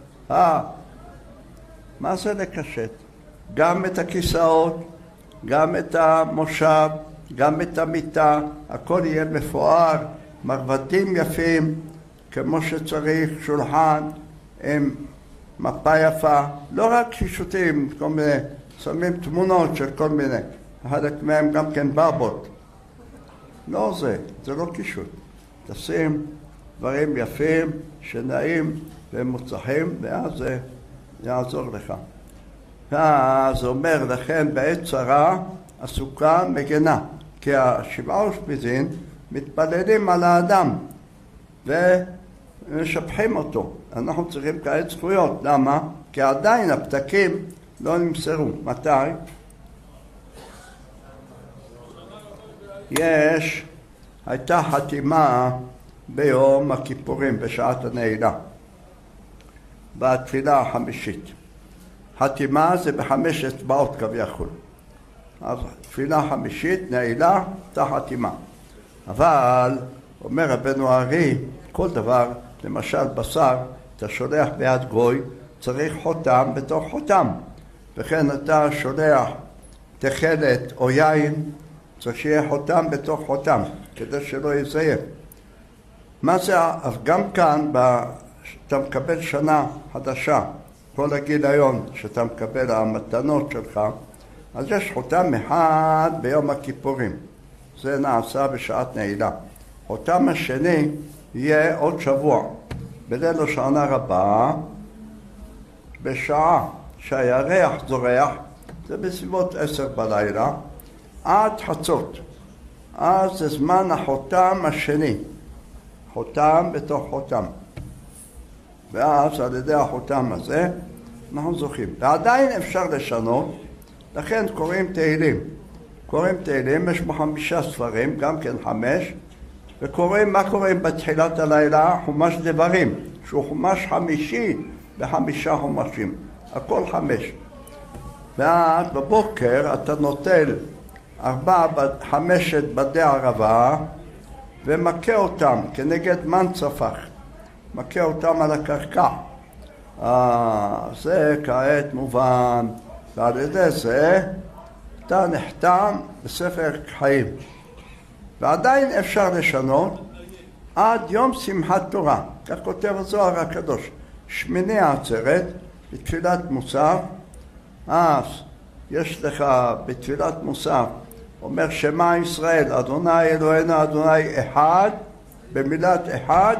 מה זה לקשט? גם את הכיסאות, גם את המושב, גם את המיטה, הכל יהיה מפואר, מרבדים יפים, כמו שצריך, שולחן עם מפה יפה, לא רק קישוטים, כל מיני, שמים תמונות של כל מיני, חלק מהם גם כן ברבות. לא זה לא קישוט. תשים דברים יפים, שנעים ומוצחים, ואז זה יעזור לך. אז אומר לכן בעת צרה הסוכה מגנה, כי השבעה אושפיזין מתפללים על האדם ומשבחים אותו. אנחנו צריכים כעת זכויות. למה? כי עדיין הפתקים לא נמסרו. מתי? הייתה חתימה ביום הכיפורים בשעת הנעילה, בתפילה החמישית. חתימה זה ב5 אצבעות כביכול. אז תפילה חמישית, נעילה, אתה חתימה. אבל, אומר רבנו הארי, כל דבר, למשל בשר, אתה שולח ביד גוי, צריך חותם בתוך חותם. וכן אתה שולח תכלת או יין, צריך שיהיה חותם בתוך חותם, כדי שלא יזייף. מה זה? אז גם כאן, אתה מקבל שנה חדשה, כל הגיליון שאתה מקבל המתנות שלך, אז יש חותם אחד ביום הכיפורים. זה נעשה בשעת נעילה. חותם השני יהיה עוד שבוע, בליל השנה רבה, בשעה שהירח זורח, זה בסביבות 10 בלילה, עד חצות. אז זה זמן החותם השני. חותם בתוך חותם. ואז על ידי החותם הזה אנחנו זוכים. ועדיין אפשר לשנות, לכן קוראים תהילים. קוראים תהילים, יש 5 ספרים, גם כן 5, וקוראים, מה קוראים בתחילת הלילה? חומש דברים, שהוא חומש חמישי ב5 חומשים, הכל 5. ואז בבוקר אתה נוטל 5 בדי ערבה ומכה אותם כנגד מנצפח, מכה אותם על הקרקע. זה כעת מובן, ועל ידי זה אתה נחתם בספר חיים. ועדיין אפשר לשנות עד יום שמחת תורה, כך כותב הזוהר הקדוש. שמיני העצרת, בתפילת מוסף, אז יש לך בתפילת מוסף, אומר שמע ישראל, אדוני אלוהינו אדוני אחד, במילת אחד,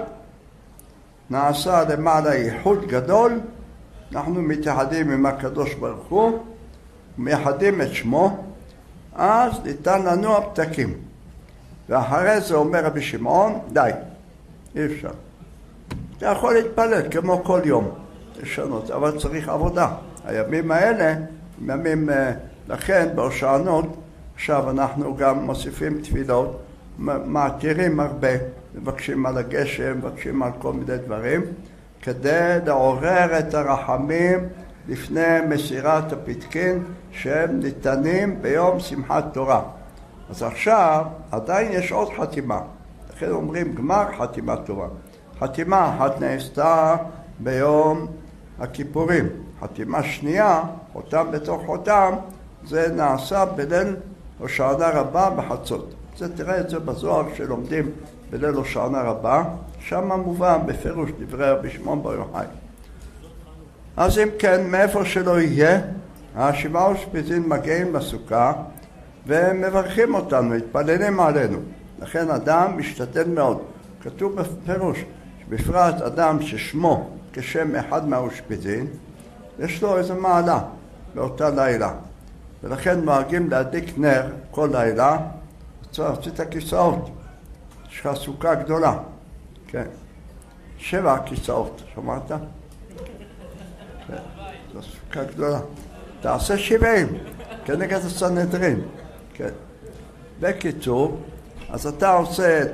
נעשה למעלה ייחוד גדול, אנחנו מתייחדים עם הקדוש ברוך הוא, מייחדים את שמו, אז ניתן לנו הפתקים. ואחרי זה אומר רבי שמעון, די, אי אפשר. אתה יכול להתפלל כמו כל יום, לשנות, אבל צריך עבודה. הימים האלה, ימים לכן בהושענות, עכשיו אנחנו גם מוסיפים תפילות, מעתירים הרבה, מבקשים על הגשם, מבקשים על כל מיני דברים, כדי לעורר את הרחמים לפני מסירת הפתקין שהם ניתנים ביום שמחת תורה. אז עכשיו עדיין יש עוד חתימה, לכן אומרים גמר חתימת תורה. חתימה אחת נעשתה ביום הכיפורים, חתימה שנייה, חותם בתוך חותם, זה נעשה בליל הושענא רבה בחצות. זה תראה את זה בזוהר שלומדים בליל הושענא רבה, שם מובן בפירוש דברי רבי שמעון בר יוחאי. אז אם כן, מאיפה שלא יהיה, השבעה אושפיזין מגיעים לסוכה ומברכים אותנו, מתפללים עלינו. לכן אדם משתדל מאוד. כתוב בפירוש, שבפרט אדם ששמו כשם אחד מהאושפיזין, יש לו איזו מעלה באותה לילה. ולכן נוהגים להדליק נר כל לילה, רצית הכיסאות. יש לך סוכה גדולה. כן. 7 כיסאות, שמעת? כן. זו סוכה גדולה. תעשה 70, כנגד הסנהדרין. כן. בקיצור, אז אתה עושה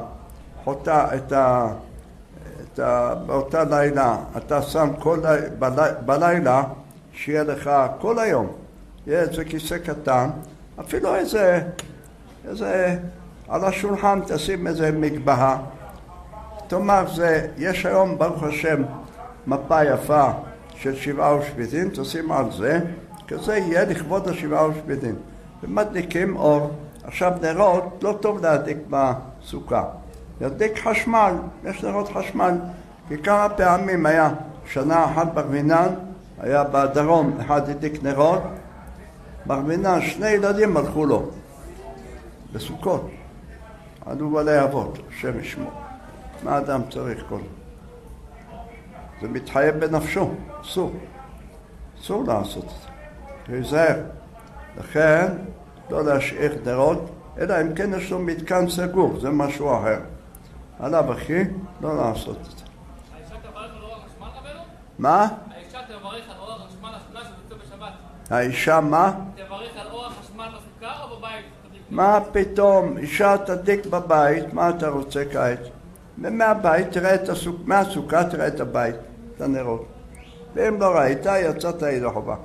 באותה לילה, אתה שם בלילה, שיהיה לך כל היום יהיה איזה כיסא קטן, אפילו איזה על השולחן תשים איזה מגבהה. תאמר, יש היום ברוך השם מפה יפה של 7 אושפיזין, תשים על זה, כזה יהיה לכבוד 7 אושפיזין. ומדליקים אור. עכשיו נרות לא טוב להדליק בסוכה. להדליק חשמל, יש נרות חשמל. כי כמה פעמים היה שנה אחת בר מינן, היה בדרום, אחד הדליק נרות, בר מינן 2 ילדים הלכו לו בסוכות. עלו בעלי אבות, השם ישמור. מה אדם צריך כל זה? זה מתחייב בנפשו, אסור לעשות את זה. להיזהר. לכן לא להשאיר נרות, אלא אם כן יש לו מתקן סגור, זה משהו אחר. עליו אחי, לא לעשות את זה. האישה תברך על אור החשמל רבנו? מה? האישה תברך על אור החשמל השכונה שבוצעו בשבת. האישה מה? תברך על אור החשמל בסוכה או בבית? מה פתאום? אישה תדליק בבית, מה אתה רוצה כעת? ומהבית תראה את מהסוכה תראה את הבית, את הנרות. ואם לא ראית, יצאת ידי חובה.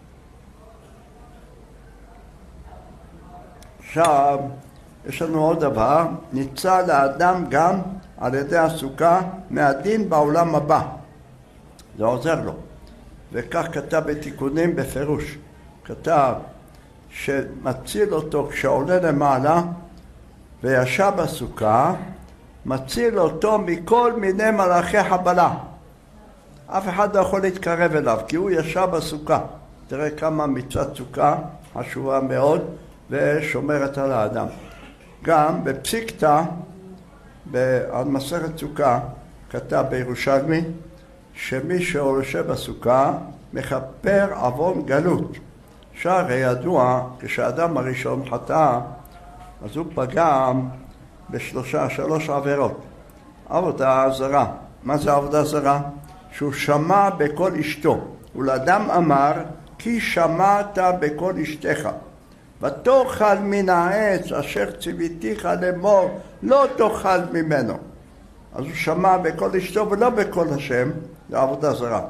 עכשיו, יש לנו עוד דבר, ניצל לאדם גם על ידי הסוכה מהדין בעולם הבא. זה עוזר לו. וכך כתב בתיקונים בפירוש. כתב שמציל אותו כשעולה למעלה וישב בסוכה, מציל אותו מכל מיני מלאכי חבלה. אף אחד לא יכול להתקרב אליו, כי הוא ישב בסוכה. תראה כמה מצוות סוכה חשובה מאוד ושומרת על האדם. גם בפסיקתא, על מסכת סוכה, כתב בירושלמי, שמי שיושב בסוכה מכפר עוון גלות. שהרי ידוע, כשאדם הראשון חטא, אז הוא פגם בשלוש עבירות. עבודה זרה. מה זה עבודה זרה? שהוא שמע בקול אשתו. ולאדם אמר, כי שמעת בקול אשתך. ותאכל מן העץ אשר ציוויתיך לאמור, לא תאכל ממנו. אז הוא שמע בקול אשתו ולא בקול השם, זה עבודה זרה.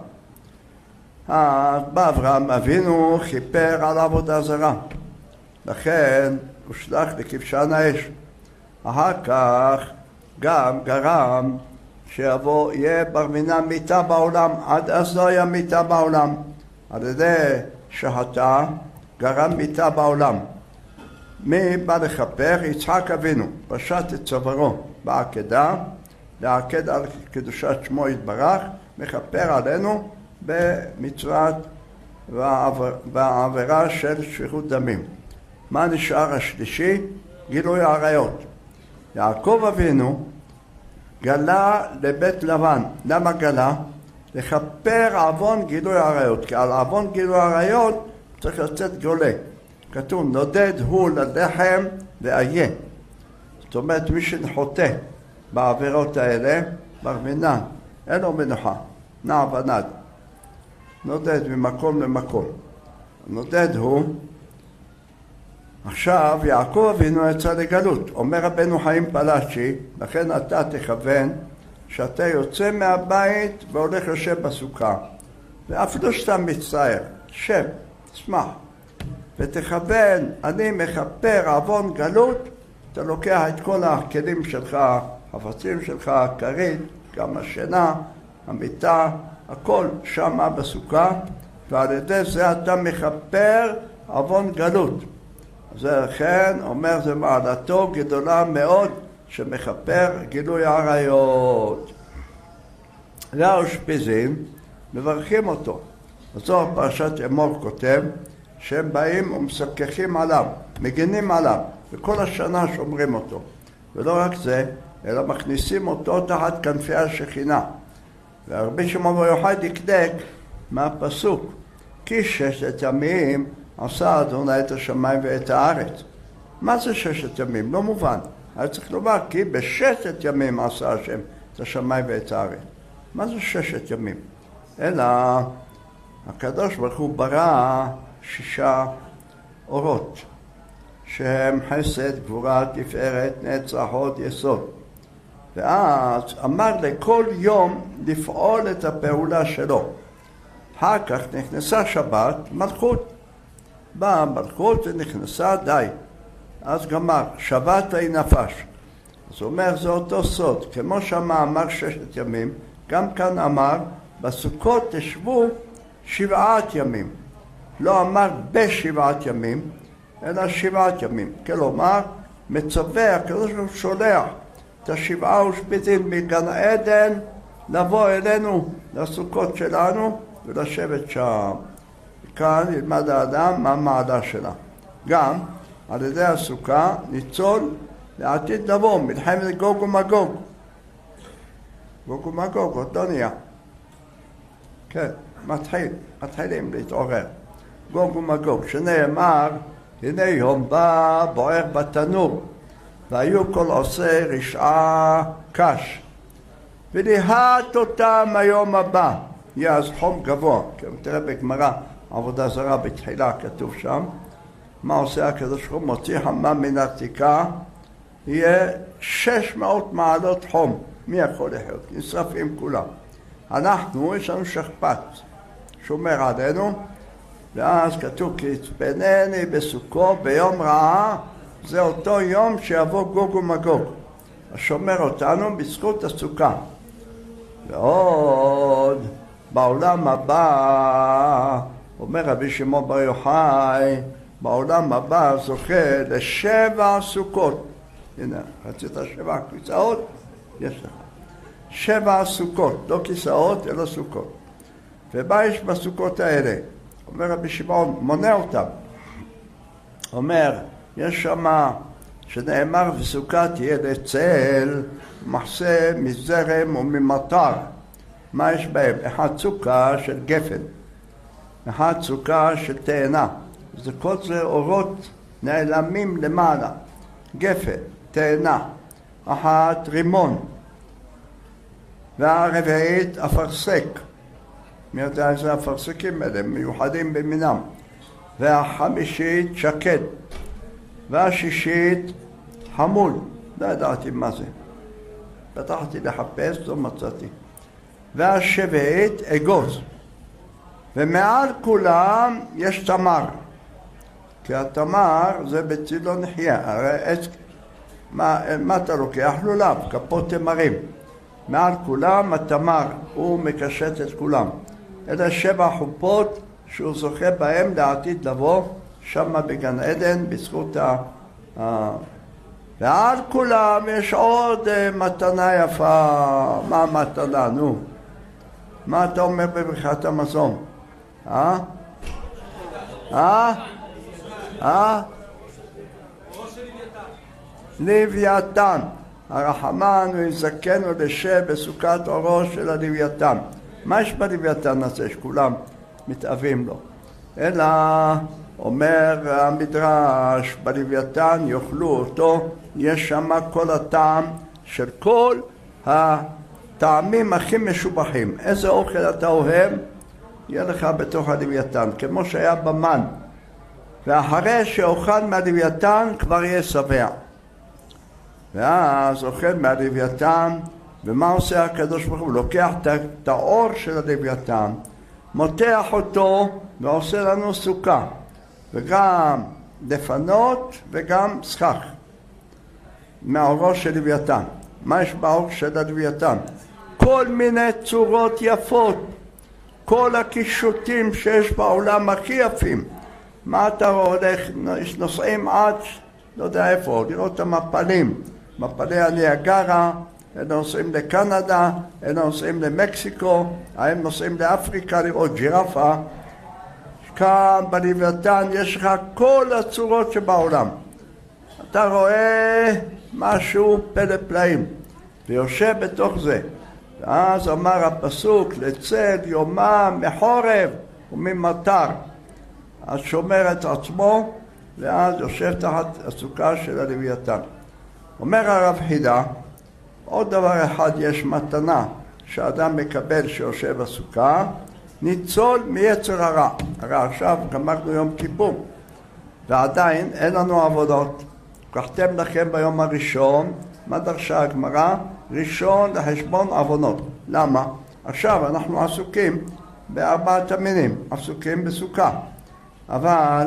בא אברהם אבינו כיפר על עבודה זרה. לכן הוא שלח לכבשן האש. אחר כך גם גרם יהיה בר מינן מיתה בעולם. עד אז לא היה מיתה בעולם. על ידי שחטא גרם מיתה בעולם. מי בא לכפר? יצחק אבינו. פשט את צווארו בעקדה, לעקד על קדושת שמו יתברך, מכפר עלינו במצוות והעבירה של שפיכות דמים. מה נשאר השלישי? גילוי עריות. יעקב אבינו גלה לבית לבן. למה גלה? לכפר עוון גילוי עריות. כי על עוון גילוי עריות צריך לצאת גולה. כתוב נודד הוא ללחם ואיה. זאת אומרת מי שחוטא בעבירות האלה בר מינן, אין לו מנוחה, נע ונד. נודד ממקום למקום. נודד הוא. עכשיו יעקב אבינו יצא לגלות. אומר רבנו חיים פלאצ'י, לכן אתה תכוון שאתה יוצא מהבית והולך לשב בסוכה. ואפילו שאתה מצטער, שב, תשמח. ותכוון, אני מכפר עוון גלות, אתה לוקח את כל הכלים שלך, חפצים שלך, הכרית, גם השינה, המיטה, הכל שמה בסוכה, ועל ידי זה אתה מכפר עוון גלות. זה לכן אומר זה מעלתו גדולה מאוד שמכפר גילוי עריות. והאושפיזין מברכים אותו. הזוהר פרשת אמור כותב שהם באים ומסככים עליו, מגינים עליו, וכל השנה שומרים אותו. ולא רק זה, אלא מכניסים אותו תחת כנפי השכינה. והרבי שמעון בר יוחאי דקדק מהפסוק, כי 6 ימים עשה אדוני את השמיים ואת הארץ. מה זה 6 ימים? לא מובן. היה צריך לומר, כי ב6 ימים עשה השם את השמיים ואת הארץ. מה זה 6 ימים? אלא הקדוש ברוך הוא ברא 6 אורות, שהם חסד, גבורה, תפארת, נצח, הוד, יסוד. ואז אמר לכל יום לפעול את הפעולה שלו. אחר כך נכנסה שבת, מלכות. באה מלכות ונכנסה, די. אז גמר, שבת והיא נפש. אז הוא אומר, זה אותו סוד. כמו שמה אמר 6 ימים, גם כאן אמר, בסוכות תשבו 7 ימים. לא אמר ב7 ימים, אלא 7 ימים. כלומר, מצווה, הקדוש ברוך הוא שולח את 7 אושפיזין מגן עדן, לבוא אלינו, לסוכות שלנו, ולשבת שם. כאן ילמד האדם מה המעלה שלה. גם על ידי הסוכה ניצול לעתיד לבוא, מלחמת גוג ומגוג. גוג ומגוג, עוד לא נהיה. כן, מתחילים להתעורר. גוג ומגוג, שנאמר, הנה יום בא בוער בתנור, והיו כל עושה רשעה קש. וליהט אותם היום הבא, יהיה אז חום גבוה, כי תראה בגמרא, עבודה זרה בתחילה כתוב שם, מה עושה הקדוש ברוך הוא? מוציא חמה מן עתיקה, יהיה 600 מעלות חום. מי יכול לחיות? נשרפים כולם. אנחנו, יש לנו שכפ"ץ, שומר עלינו, ואז כתוב כי יצפנני בסוכו ביום רעה, זה אותו יום שיבוא גוג ומגוג. השומר אותנו בזכות הסוכה. ועוד בעולם הבא, אומר רבי שמעון בר יוחאי, בעולם הבא זוכה ל7 סוכות. הנה, רצית 7 כיסאות? יש לך. 7 סוכות, לא כיסאות אלא סוכות. ומה יש בסוכות האלה? אומר רבי שמעון, מונה אותם. אומר, יש שם שנאמר וסוכה תהיה לצל, מחסה מזרם וממטר. מה יש בהם? 1 סוכה של גפן, 1 סוכה של תאנה. זה כל זה אורות נעלמים למעלה. גפן, תאנה, 1 רימון, והרביעית אפרסק. מי יודע איזה אפרסקים האלה? מיוחדים במינם. והחמישית שקד. והשישית חמול. לא ידעתי מה זה. פתחתי לחפש, לא מצאתי. והשביעית אגוז. ומעל כולם יש תמר. כי התמר זה בצילו נחיה. הרי מה אתה לוקח? לולב, כפות תמרים. מעל כולם התמר, הוא מקשט את כולם. אלה 7 חופות שהוא זוכה בהם לעתיד לבוא, שם בגן עדן, בזכות ועל כולם יש עוד מתנה יפה. מה המתנה? נו. מה אתה אומר בברכת המזון? לוויתן. הרחמן הוא יזכנו לשב בסוכת אורו של הלוויתן. מה יש בלוויתן הזה שכולם מתאבים לו? אלא אומר המדרש, בלוויתן יאכלו אותו, יש שם כל הטעם של כל הטעמים הכי משובחים. איזה אוכל אתה אוהב? יהיה לך בתוך הלוויתן, כמו שהיה במן. ואחרי שאוכל מהלוויתן כבר יהיה שבע. ואז אוכל מהלוויתן, ומה עושה הקדוש ברוך הוא? לוקח את האור של הלוויתן, מותח אותו ועושה לנו סוכה, וגם דפנות וגם סכך מהאורו של לוויתן. מה יש באור של הלוויתן? כל מיני צורות יפות, כל הקישוטים שיש בעולם הכי יפים. מה אתה הולך? נוסעים עד לא יודע איפה, לראות את המפלים, מפלי הניאגרה, הם נוסעים לקנדה, הם נוסעים למקסיקו, הם נוסעים לאפריקה לראות ג'ירפה. כאן בלוויתן יש לך כל הצורות שבעולם. אתה רואה משהו פלא פלאים, ויושב בתוך זה. ואז אמר הפסוק, לצל יומם מחורב וממטר. אז שומר את עצמו, ואז יושב תחת הסוכה של הלוויתן. אומר הרב חידה, עוד דבר אחד, יש מתנה שאדם מקבל שיושב בסוכה, ניצול מיצר הרע. הרי עכשיו גמרנו יום כיפור, ועדיין אין לנו עבודות. לקחתם לכם ביום הראשון, מה דרשה הגמרא? ראשון לחשבון עוונות. למה? עכשיו אנחנו עסוקים ב4 המינים, עסוקים בסוכה. אבל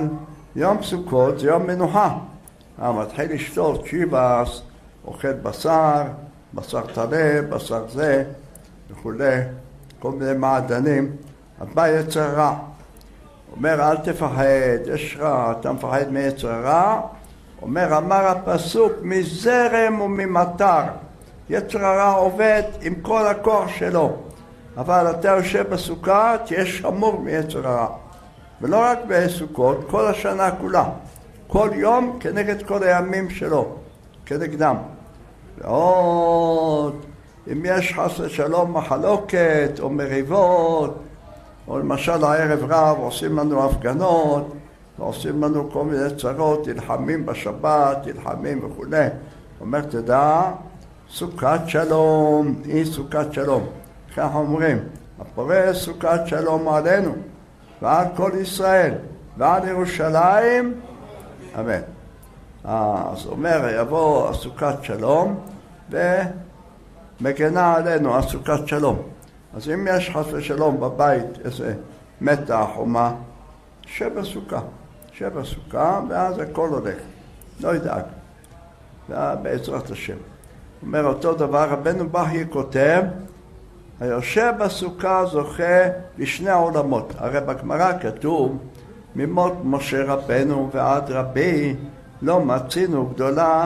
יום סוכות זה יום מנוחה. מתחיל לשתות שיבס, אוכל בשר, בשר טלה, בשר זה וכולי, כל מיני מעדנים, אז בא יצר רע. אומר אל תפחד, יש רע, אתה מפחד מיצר רע. אומר אמר הפסוק מזרם וממטר. יצר הרע עובד עם כל הכוח שלו, אבל אתה יושב בסוכה תהיה שמור מיצר הרע. ולא רק בסוכות, כל השנה כולה, כל יום כנגד כל הימים שלו, כנגדם. ועוד אם יש חס ושלום מחלוקת או מריבות, או למשל הערב רב עושים לנו הפגנות ועושים לנו כל מיני צרות, נלחמים בשבת, נלחמים וכו'. אומר תדע, סוכת שלום היא סוכת שלום. כך אומרים, הפורש סוכת שלום עלינו ועל כל ישראל ועל ירושלים, אמן. אז אומר יבוא הסוכת שלום ומגנה עלינו הסוכת שלום. אז אם יש חס ושלום בבית איזה מתח או מה, שבסוכה ואז הכל הולך, לא ידאג, בעזרת השם. אומר אותו דבר רבנו בכייה כותב, היושב בסוכה זוכה לשני העולמות. הרי בגמרא כתוב ממות משה רבנו ועד רבי לא מצינו גדולה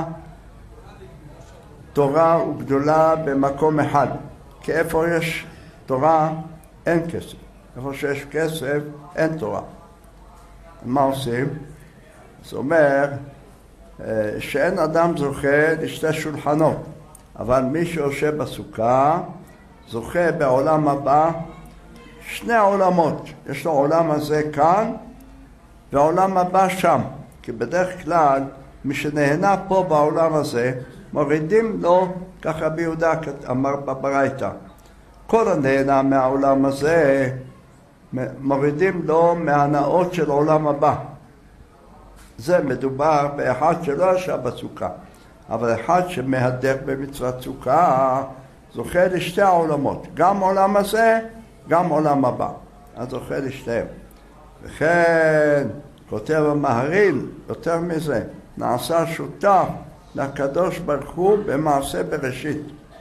תורה וגדולה במקום אחד. כי איפה יש תורה אין כסף, איפה שיש כסף אין תורה. מה עושים? זאת אומרת שאין אדם זוכה לשתי שולחנות, אבל מי שיושב בסוכה זוכה בעולם הבא שני העולמות. יש לו עולם הזה כאן והעולם הבא שם, כי בדרך כלל מי שנהנה פה בעולם הזה מורידים לו, ככה רבי יהודה אמר בברייתא, כל הנהנה מהעולם הזה מורידים לו מהנאות של עולם הבא. זה מדובר באחד שלא ישב בסוכה, אבל אחד שמהדר במצוות סוכה זוכה לשתי העולמות, גם עולם הזה גם עולם הבא, אז זוכה לשתיהם. וכן כותב המהרי"ל יותר מזה, נעשה שותף לקדוש ברוך הוא במעשה בראשית.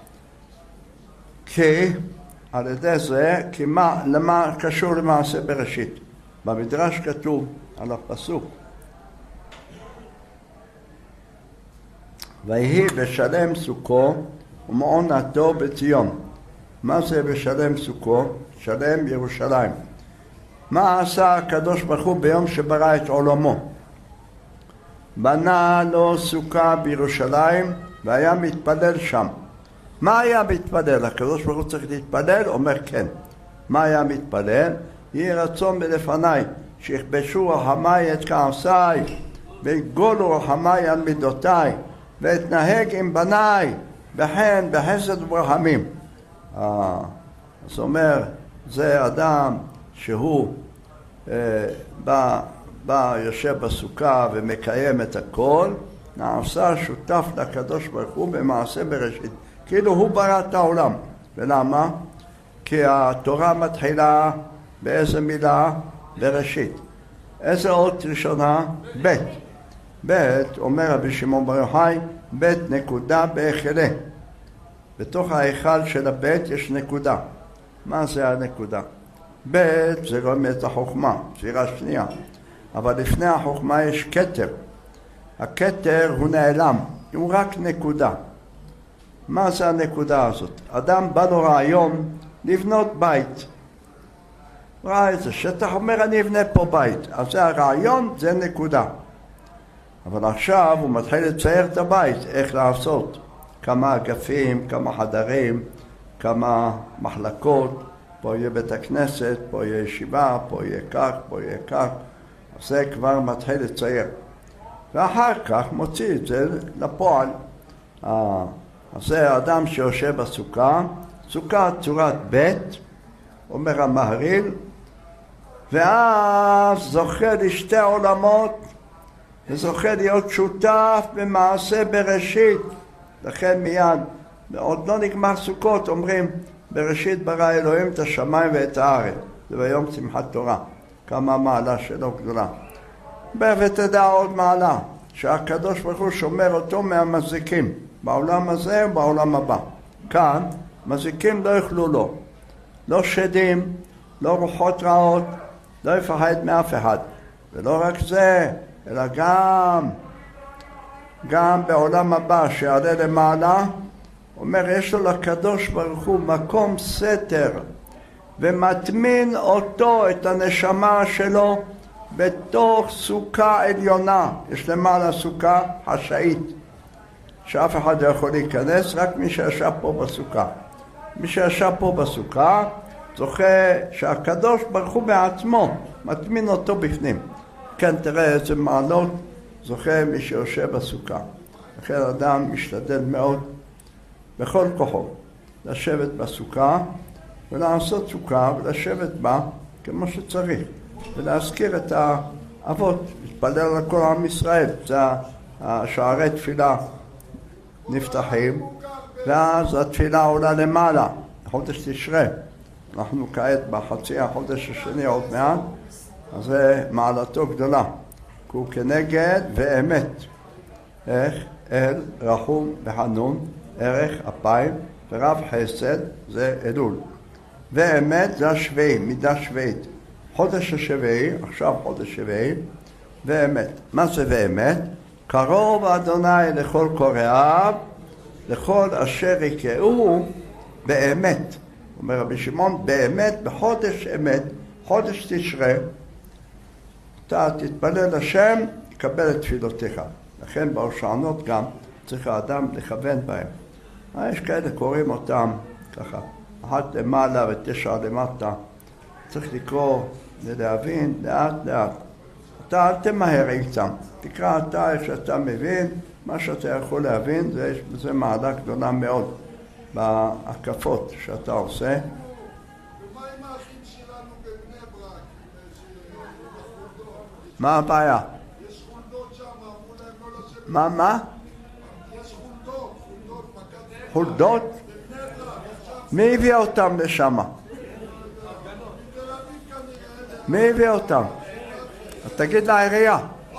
כי על ידי זה, כי למה קשור למעשה בראשית? במדרש כתוב על הפסוק ויהי בשלם סוכו ומעונתו בציון. מה זה בשלם סוכו? שלם ירושלים. מה עשה הקדוש ברוך הוא ביום שברא את עולמו? בנה לו סוכה בירושלים והיה מתפלל שם. מה היה מתפלל? הקדוש ברוך הוא צריך להתפלל? אומר כן. מה היה מתפלל? יהי רצון מלפניי שיכבשו רחמיי את כעסיי ויגולו רחמיי על מידותיי ואתנהג עם בניי בחן בחסד וברחמים. זאת אומרת, זה אדם שהוא בא יושב בסוכה ומקיים את הכל, נעשה שותף לקדוש ברוך הוא במעשה בראשית, כאילו הוא ברא את העולם. ולמה? כי התורה מתחילה באיזה מילה? בראשית. איזה אות ראשונה? בית. בית, אומר רבי שמעון בר יוחאי, בית נקודה בהיכלה. בתוך ההיכל של הבית יש נקודה. מה זה הנקודה? בית זה רומז החוכמה, ספירה שנייה. אבל לפני החוכמה יש כתר. הכתר הוא נעלם, הוא רק נקודה. מה זה הנקודה הזאת? אדם בא לו רעיון לבנות בית. ראה איזה שטח, אומר אני אבנה פה בית. אז זה הרעיון, זה נקודה. אבל עכשיו הוא מתחיל לצייר את הבית, איך לעשות. כמה אגפים, כמה חדרים, כמה מחלקות. פה יהיה בית הכנסת, פה יהיה ישיבה, פה יהיה כך, פה יהיה כך. אז זה כבר מתחיל לצייר. ואחר כך מוציא את זה לפועל. אז זה האדם שיושב בסוכה, סוכה צורת בית, אומר המהרי"ל, ואז זוכה לשתי עולמות, וזוכה להיות שותף במעשה בראשית. לכן מיד, עוד לא נגמר סוכות, אומרים, בראשית ברא אלוהים את השמיים ואת הארץ. זה ביום שמחת תורה, כמה מעלה שלו גדולה. ותדע עוד מעלה, שהקדוש ברוך הוא שומר אותו מהמזיקים, בעולם הזה ובעולם הבא. כאן, מזיקים לא יוכלו לו. לא שדים, לא רוחות רעות, לא יפחד מאף אחד. ולא רק זה, אלא גם בעולם הבא שיעלה למעלה, אומר, יש לו לקדוש ברוך הוא מקום סתר, ומטמין אותו, את הנשמה שלו, בתוך סוכה עליונה. יש למעלה סוכה חשאית, שאף אחד לא יכול להיכנס, רק מי שישב פה בסוכה. מי שישב פה בסוכה, זוכה שהקדוש ברוך הוא בעצמו מטמין אותו בפנים. כן, תראה איזה מעלות זוכה מי שיושב בסוכה. לכן אדם משתדל מאוד בכל כוחו לשבת בסוכה ולעשות סוכה ולשבת בה כמו שצריך ולהזכיר את האבות, להתפלל על כל עם ישראל. זה השערי תפילה נפתחים ואז התפילה עולה למעלה, חודש תשרי. אנחנו כעת בחצי החודש השני עוד מעט, אז זה מעלתו גדולה, כי הוא כנגד ואמת. איך? אל, רחום וחנון, ערך אפיים ורב חסד, זה אלול. ואמת זה השביעי, מידה שביעית. חודש השביעי, עכשיו חודש שביעי, ואמת. מה זה ואמת? קרוב אדוני לכל קוראיו, לכל אשר יקראו באמת. אומר רבי שמעון, באמת, בחודש אמת, חודש תשרי, אתה תתפלל השם, יקבל את תפילותיך. לכן בהושענות גם צריך האדם לכוון בהם. יש כאלה קוראים אותם ככה, 1 למעלה ו9 למטה. צריך לקרוא ולהבין לאט לאט. אתה אל תמהר איתם, תקרא אתה איך שאתה מבין, מה שאתה יכול להבין, זה מעלה גדולה מאוד בהקפות שאתה עושה. ומה עם האחים שלנו בבני ברק? מה הבעיה? יש חולדות שם, אמרו להם לא לשבת. מה? יש חולדות, מכת חולדות? בבני ברק. מי הביא אותם לשם? בתל אביב כנראה. מי הביא אותם? אז תגיד לעירייה.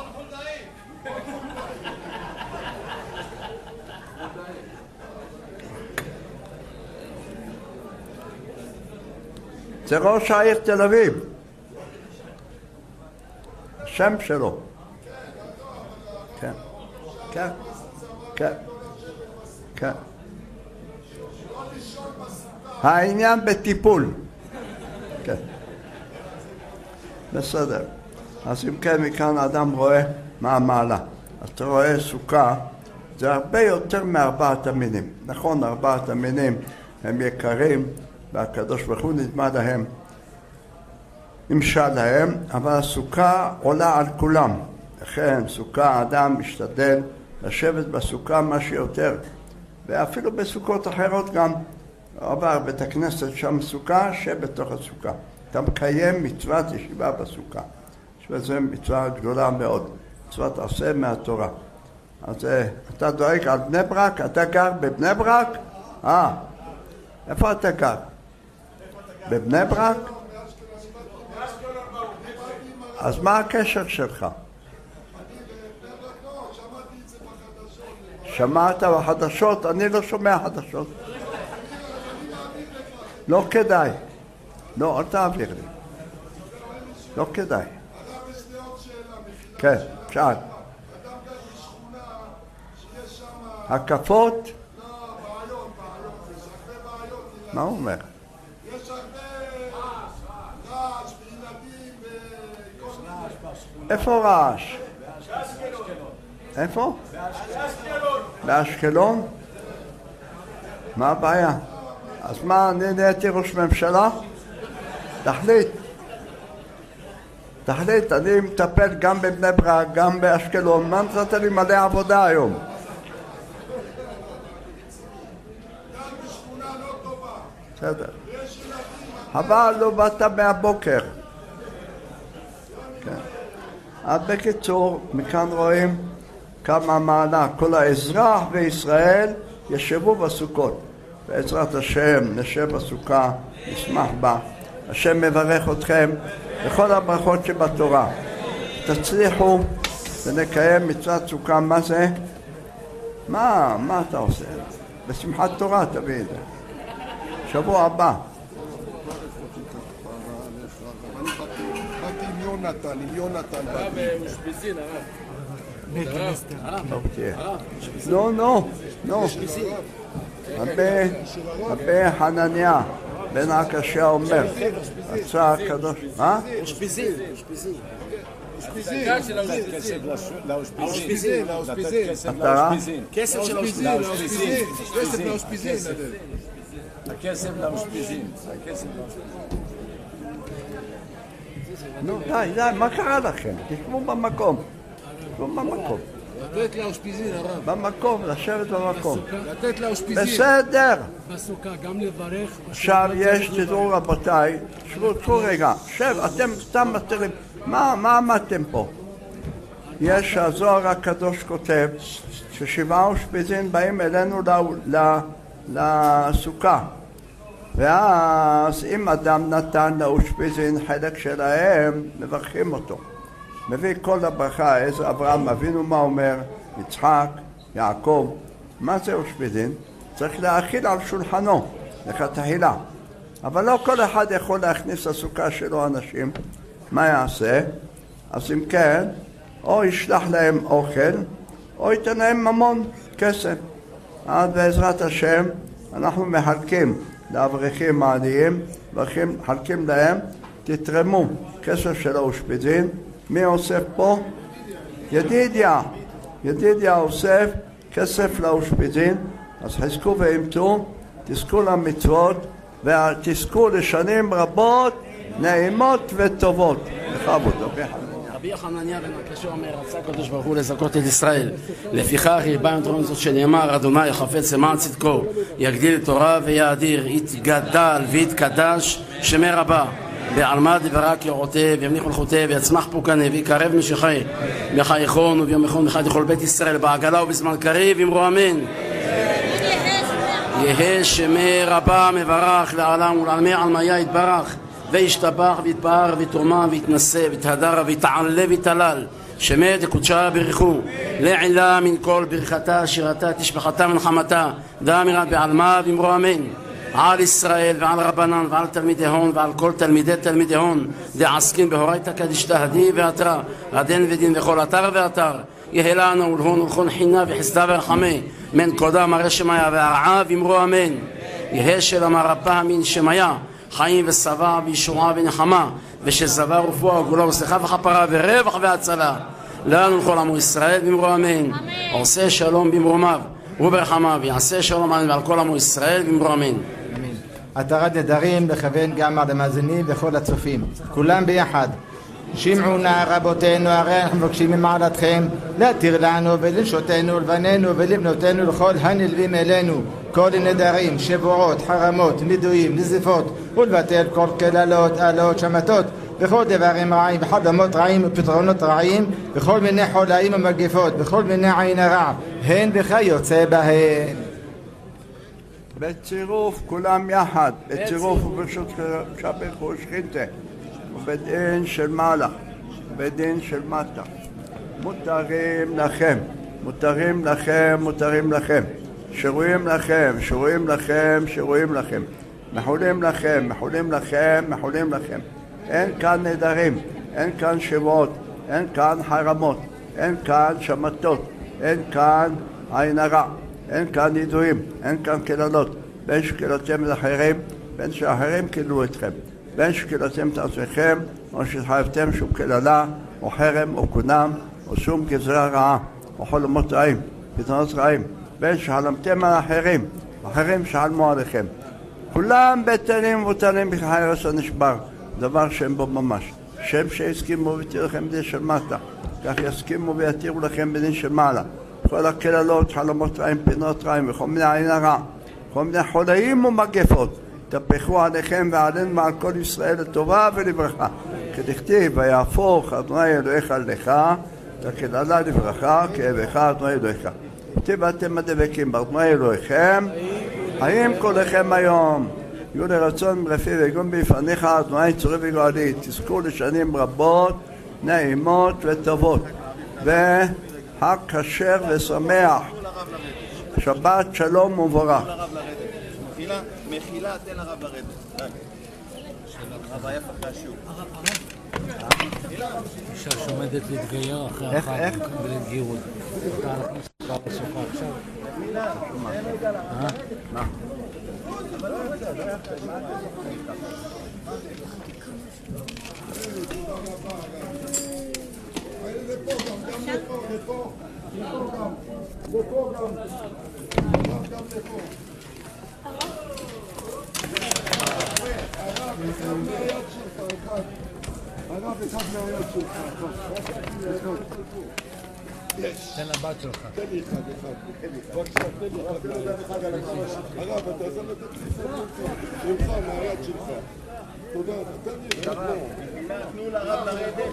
זה ראש העיר תל אביב. השם שלו. כן. כן. כן. כן. העניין בטיפול. כן. בסדר. אז אם כן, מכאן האדם רואה מה המעלה. אז אתה רואה סוכה, זה הרבה יותר מארבעת המינים. נכון, ארבעת המינים הם יקרים, והקדוש ברוך הוא נדמה להם, נמשל להם, אבל הסוכה עולה על כולם. לכן סוכה, האדם משתדל לשבת בסוכה מה שיותר, ואפילו בסוכות אחרות גם. עבר בית הכנסת שם סוכה, שבתוך הסוכה. אתה מקיים מצוות ישיבה בסוכה. שזה מצווה גדולה מאוד. מצוות עשה מהתורה. אז אתה דואג על בני ברק? אתה גר בבני ברק? איפה אתה גר? בבני ברק? אז מה הקשר שלך? שמעת בחדשות? אני לא שומע חדשות. לא כדאי. לא, אל תעביר לי. לא כדאי. כן, שאל. אדם גר בשכונה שיש שם... הקפות? לא, בעיות, יש הרבה בעיות. מה הוא אומר? יש הרבה רעש וילדים וכל... איפה רעש? איפה? באשקלון? מה הבעיה? אז מה, אני נהייתי ראש ממשלה? תחליט, אני מטפל גם בבני ברק, גם באשקלון. מה נתת לי מלא עבודה היום? גם בשכונה לא טובה. בסדר. ויש ילדים... אבל לא באת מהבוקר. כן. אז בקיצור, מכאן רואים כמה מעלה. כל האזרח בישראל ישבו בסוכות. בעזרת השם נשב בסוכה, נשמח בה. השם מברך אתכם בכל הברכות שבתורה. תצליחו ונקיים מצוות סוכה. מה זה? מה אתה עושה? בשמחת תורה תביא את זה. שבוע הבא. באתי עם יונתן. משפיזין, הרב. לא. רבי חנניה בן עקשיא אומר, רצה הקדוש... מה? משפיזין. כסף של האושפיזין. הכסף לאושפיזין. נו די, מה קרה לכם? תשבו במקום. לתת לאושפיזין, הרב. במקום, לשבת במקום. לתת לאושפיזין. בסדר. בסוכה, גם לברך. עכשיו יש, תדעו רבותיי, שבו רגע, אתם סתם מסתירים, מה עמדתם פה? יש, הזוהר הקדוש כותב, ששבעה אושפיזין באים אלינו לסוכה, ואז אם אדם נתן לאושפיזין חלק שלהם, מברכים אותו. מביא כל הברכה, איזה אברהם אבינו מה אומר, יצחק, יעקב. מה זה אושפיזין? צריך להאכיל על שולחנו, לכתחילה. אבל לא כל אחד יכול להכניס לסוכה שלו אנשים. מה יעשה? אז אם כן, או ישלח להם אוכל, או ייתן להם ממון, כסף. אז בעזרת השם, אנחנו מחלקים לאברכים העניים, מחלקים להם, תתרמו כסף של האושפיזין. מי אוסף פה? ידידיה אוסף כסף לאושפיזין. אז חזקו ואימצו, תזכו למצוות ותזכו לשנים רבות נעימות וטובות. לכבוד. רבי חנניה בן עקשיא אומר, רצה הקדוש ברוך הוא לזכות את ישראל, לפיכך הרבה תורה זאת שנאמר, אדוני חפץ למען צדקו, יגדיל תורה ויאדיר, יתגדל ויתקדש שמי רבה, בעלמא דברק יעוטה וימליך מלכותה ויצמח פוקנה ויקרב משכי בחייכון וביום יחון מחד לכל בית ישראל בעגלה ובזמן קריב אמרו אמן. יהא שמי רבה מברך לעולם ולעלמי עלמיה יתברך וישתבח ויתפאר ויתרומם ויתנשא ויתהדר ויתעלה ויתהלל שמי דקודשה ברכו לעילה מן כל ברכתה שירתה תשבחתה ונחמתה דאמירת בעלמא ואמרו אמן. על ישראל ועל רבנן ועל תלמידי הון ועל כל תלמידי הון דעסקים בהורייתא קדישתא הדי ואתרא הדין ודין וכל אתר ואתר יהא לנו ולהון ולכון חינה וחסדה ורחמה מן קודה מראה שמיה והרעה ואמרו אמן. יהא שלמה רבה מן שמיה חיים ושבע וישועה ונחמה ושזבה רפואה וגאולה וסליחה וכפרה ורווח והצלה לנו לכל עמו ישראל ואמרו אמן. עושה שלום במרומיו וברחמיו יעשה שלום עלינו ועל כל עמו ישראל ואמרו אמן. התרת נדרים לכוון גם על המאזינים וכל הצופים, כולם ביחד. שמעו נא רבותינו, הרי אנחנו מבקשים ממעלתכם להתיר לנו ולנשותנו ולבנינו ולבנותינו לכל הנלווים אלינו כל נדרים, שבועות, חרמות, נידויים, נזיפות ולבטל כל קללות, עלות, שמתות וכל דברים רעים וחלומות רעים ופתרונות רעים וכל מיני חולאים ומגפות וכל מיני עין הרע הן וכיוצא בהן. בצירוף כולם יחד, בצירוף וברשות שבח ושכינתה ובדין של מעלה, בדין של מטה. מותרים לכם, מותרים לכם, מותרים לכם, שרויים לכם, שרויים לכם, שרויים לכם, מחולים לכם, מחולים לכם, מחולים לכם. אין כאן נדרים, אין כאן שבועות, אין כאן חרמות, אין כאן שמתות, אין כאן עין הרע, אין כאן ידועים, אין כאן קללות. בין שקללתם לאחרים, בין שאחרים קללו אתכם, בין שקללתם את עצמכם, או שחייבתם שום קללה, או חרם, או קונם, או שום גזרה רעה, או חלומות רעים, פתרונות רעים, בין שחלמתם על אחרים, אחרים שחלמו עליכם. כולם בטלים ובוטלים בחיירס הנשבר, דבר שהם בו ממש. שם שיסכימו ויתיר לכם בדין של מטה, כך יסכימו ויתירו לכם בדין של מעלה. כל הקללות, חלומות רעים, פינות רעים, וכל מיני עין הרע, כל מיני חולאים ומגפות, תפחו עליכם ועלינו ועל כל ישראל לטובה ולברכה. כדכתיב, ויהפוך אדוני אלוהיך לך, לקללה לברכה, כאבך אדוני אלוהיך. כתיב אתם הדבקים באדוני אלוהיכם, חיים כולכם היום. יהיו לרצון מרפי ויגון בפניך, אדוני צורי וגואלי, תזכו לשנים רבות נעימות וטובות, וחג כשר ושמח. שבת שלום ומבורך. מחילה, תן לרב לרדת. הרב היה פחד שיעור. אישה שעומדת להתגייר אחרי החג ולהתגירות. אתה להכניס כבר בסוכה עכשיו? מה? הרב אחד מהיד שלך. תן לבת שלך. תן לי אחד. בבקשה, תן לי אחד. הרב, אתה יכול לתת לי ממך, מהיד שלך. תודה, תן לי אחד. תנו לרב לרדת.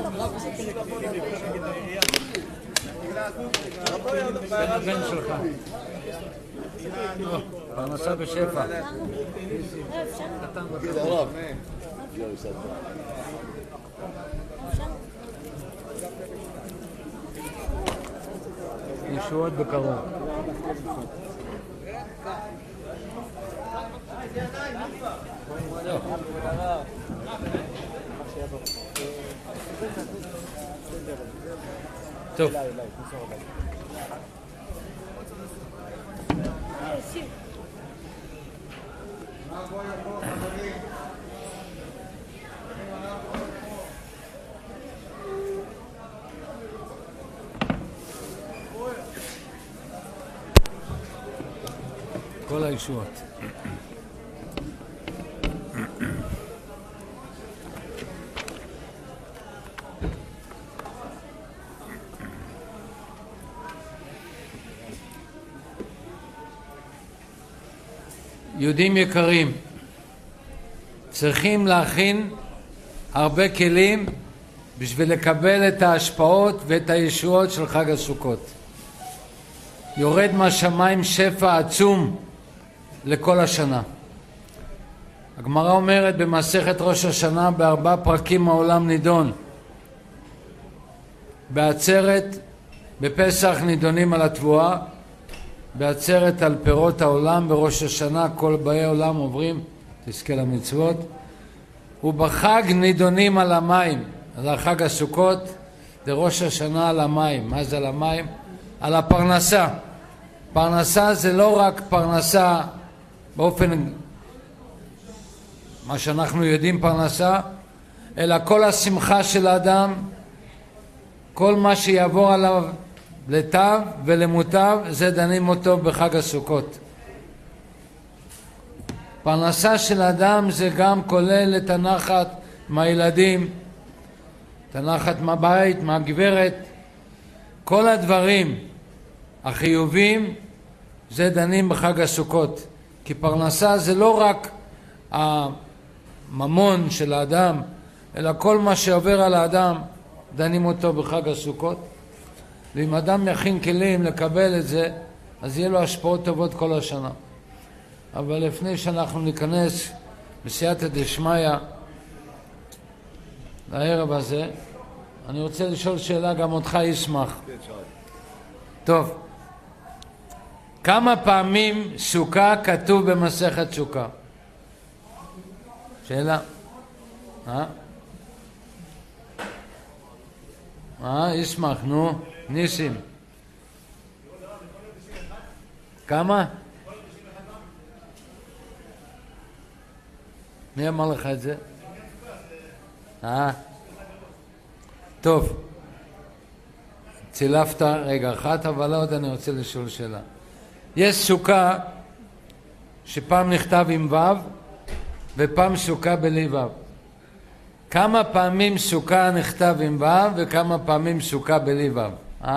הבן שלך. פרנסה בשפע. הרב. ישועות בקרוב. טוב. כל הישועות. יהודים יקרים, צריכים להכין הרבה כלים בשביל לקבל את ההשפעות ואת הישועות של חג הסוכות. יורד מהשמיים שפע עצום לכל השנה. הגמרא אומרת במסכת ראש השנה, ב4 פרקים העולם נידון. בעצרת, בפסח נידונים על התבואה, בעצרת על פירות העולם, בראש השנה כל באי עולם עוברים, תזכה למצוות, ובחג נידונים על המים, על החג הסוכות, לראש השנה על המים. מה זה על המים? על הפרנסה. פרנסה זה לא רק פרנסה באופן, מה שאנחנו יודעים פרנסה, אלא כל השמחה של האדם, כל מה שיעבור עליו לטוב ולמוטב, זה דנים אותו בחג הסוכות. פרנסה של האדם זה גם כולל את הנחת מהילדים, את הנחת מהבית, מהגברת, כל הדברים החיובים זה דנים בחג הסוכות. כי פרנסה זה לא רק הממון של האדם, אלא כל מה שעובר על האדם דנים אותו בחג הסוכות. ואם אדם יכין כלים לקבל את זה, אז יהיה לו השפעות טובות כל השנה. אבל לפני שאנחנו ניכנס בסייעתא דשמיא לערב הזה, אני רוצה לשאול שאלה, גם אותך ישמח. טוב, כמה פעמים סוכה כתוב במסכת סוכה? שאלה. ישמח, נו, ניסים. כמה? מי אמר לך את זה? טוב. צילפת רגע אחת, אבל עוד אני רוצה לשאול שאלה. יש סוכה שפעם נכתב עם ו' ופעם סוכה בלי ו'. כמה פעמים סוכה נכתב עם ו' וכמה פעמים סוכה בלי ו'?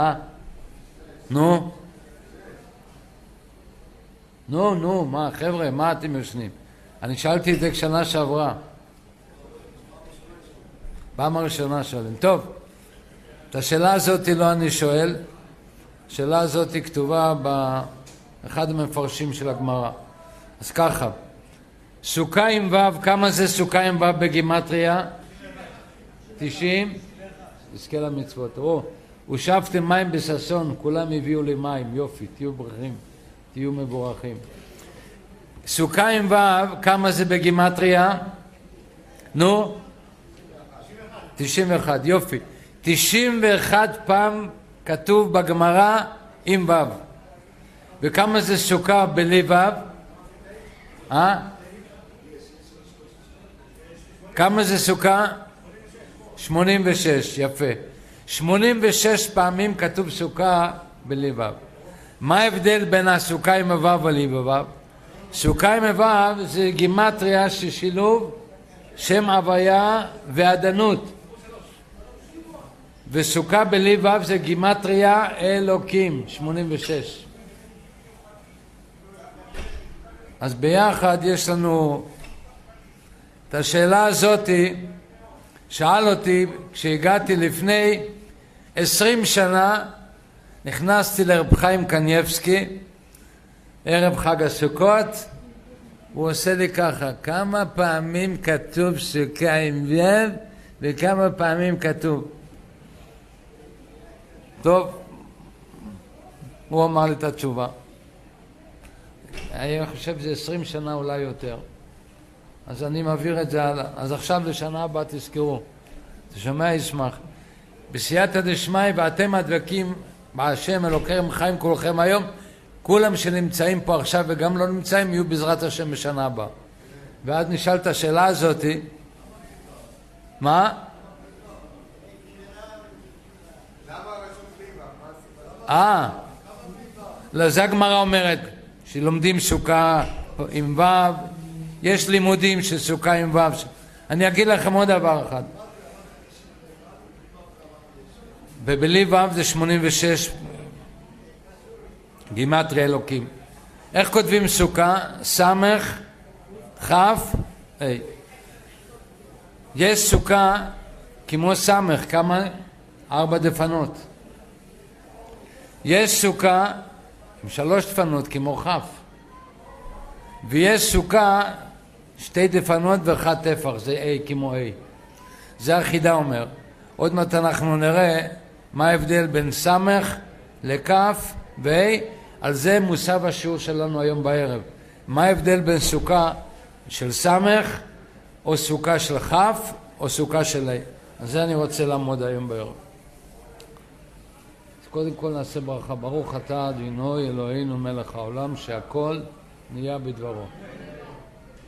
נו, מה חבר'ה, מה אתם יושנים? אני שאלתי את זה כשנה שעברה. פעם הראשונה שואלים. טוב, את השאלה הזאת לא אני שואל, השאלה הזאת כתובה באחד המפרשים של הגמרא. אז ככה, סוכה עם ו', כמה זה סוכה עם ו' בגימטריה? 90? תזכה למצוות. תראו, ושאבתם מים בששון, כולם הביאו לי מים, יופי, תהיו ברוכים, תהיו מבורכים. סוכה עם ו', כמה זה בגימטריה? נו? 91, יופי. 91 פעם כתוב בגמרא עם ו'. וכמה זה סוכה בלי ו'? כמה זה סוכה? 86, יפה. 86 פעמים כתוב סוכה בלי ו'. מה ההבדל בין הסוכה עם הו' ולי בו'? סוכה עם הו' זה גימטריה ששילוב שם הוויה ועדנות. וסוכה בלי ו' זה גימטריה אלוקים, 86. אז ביחד יש לנו את השאלה הזאת. שאל אותי כשהגעתי לפני 20 שנה, נכנסתי לרב חיים קניבסקי ערב חג הסוכות, הוא עושה לי ככה, כמה פעמים כתוב סוכה עם ו' וכמה פעמים כתוב. טוב, הוא אמר לי את התשובה. אני חושב שזה 20 שנה אולי יותר. אז אני מעביר את זה הלאה. אז עכשיו לשנה הבאה תזכרו. אתה שומע, ישמח. בסייעתא דשמיא ואתם הדבקים בהשם אלוקיכם חיים כולכם היום. כולם שנמצאים פה עכשיו וגם לא נמצאים יהיו בעזרת השם בשנה הבאה. ואז נשאל את השאלה הזאת. מה? לזה הגמרא אומרת שלומדים סוכה עם ו', יש לימודים של סוכה עם ו'. אני אגיד לכם עוד דבר אחד. ובלי ו' זה 86 גימטריה אלוקים. איך כותבים סוכה? סמך, כף, אי. יש סוכה כמו סמך, כמה? 4 דפנות. יש סוכה עם 3 דפנות כמו כף. ויש סוכה 2 דפנות ו1 טפח, זה A כמו A. זה החידה אומר. עוד מעט אנחנו נראה מה ההבדל בין סמך לכף ו-A. על זה מוסב השיעור שלנו היום בערב. מה ההבדל בין סוכה של סמך או סוכה של כף או סוכה של A. על זה אני רוצה לעמוד היום בערב. אז קודם כל נעשה ברכה. ברוך אתה אדוני אלוהינו מלך העולם שהכל נהיה בדברו.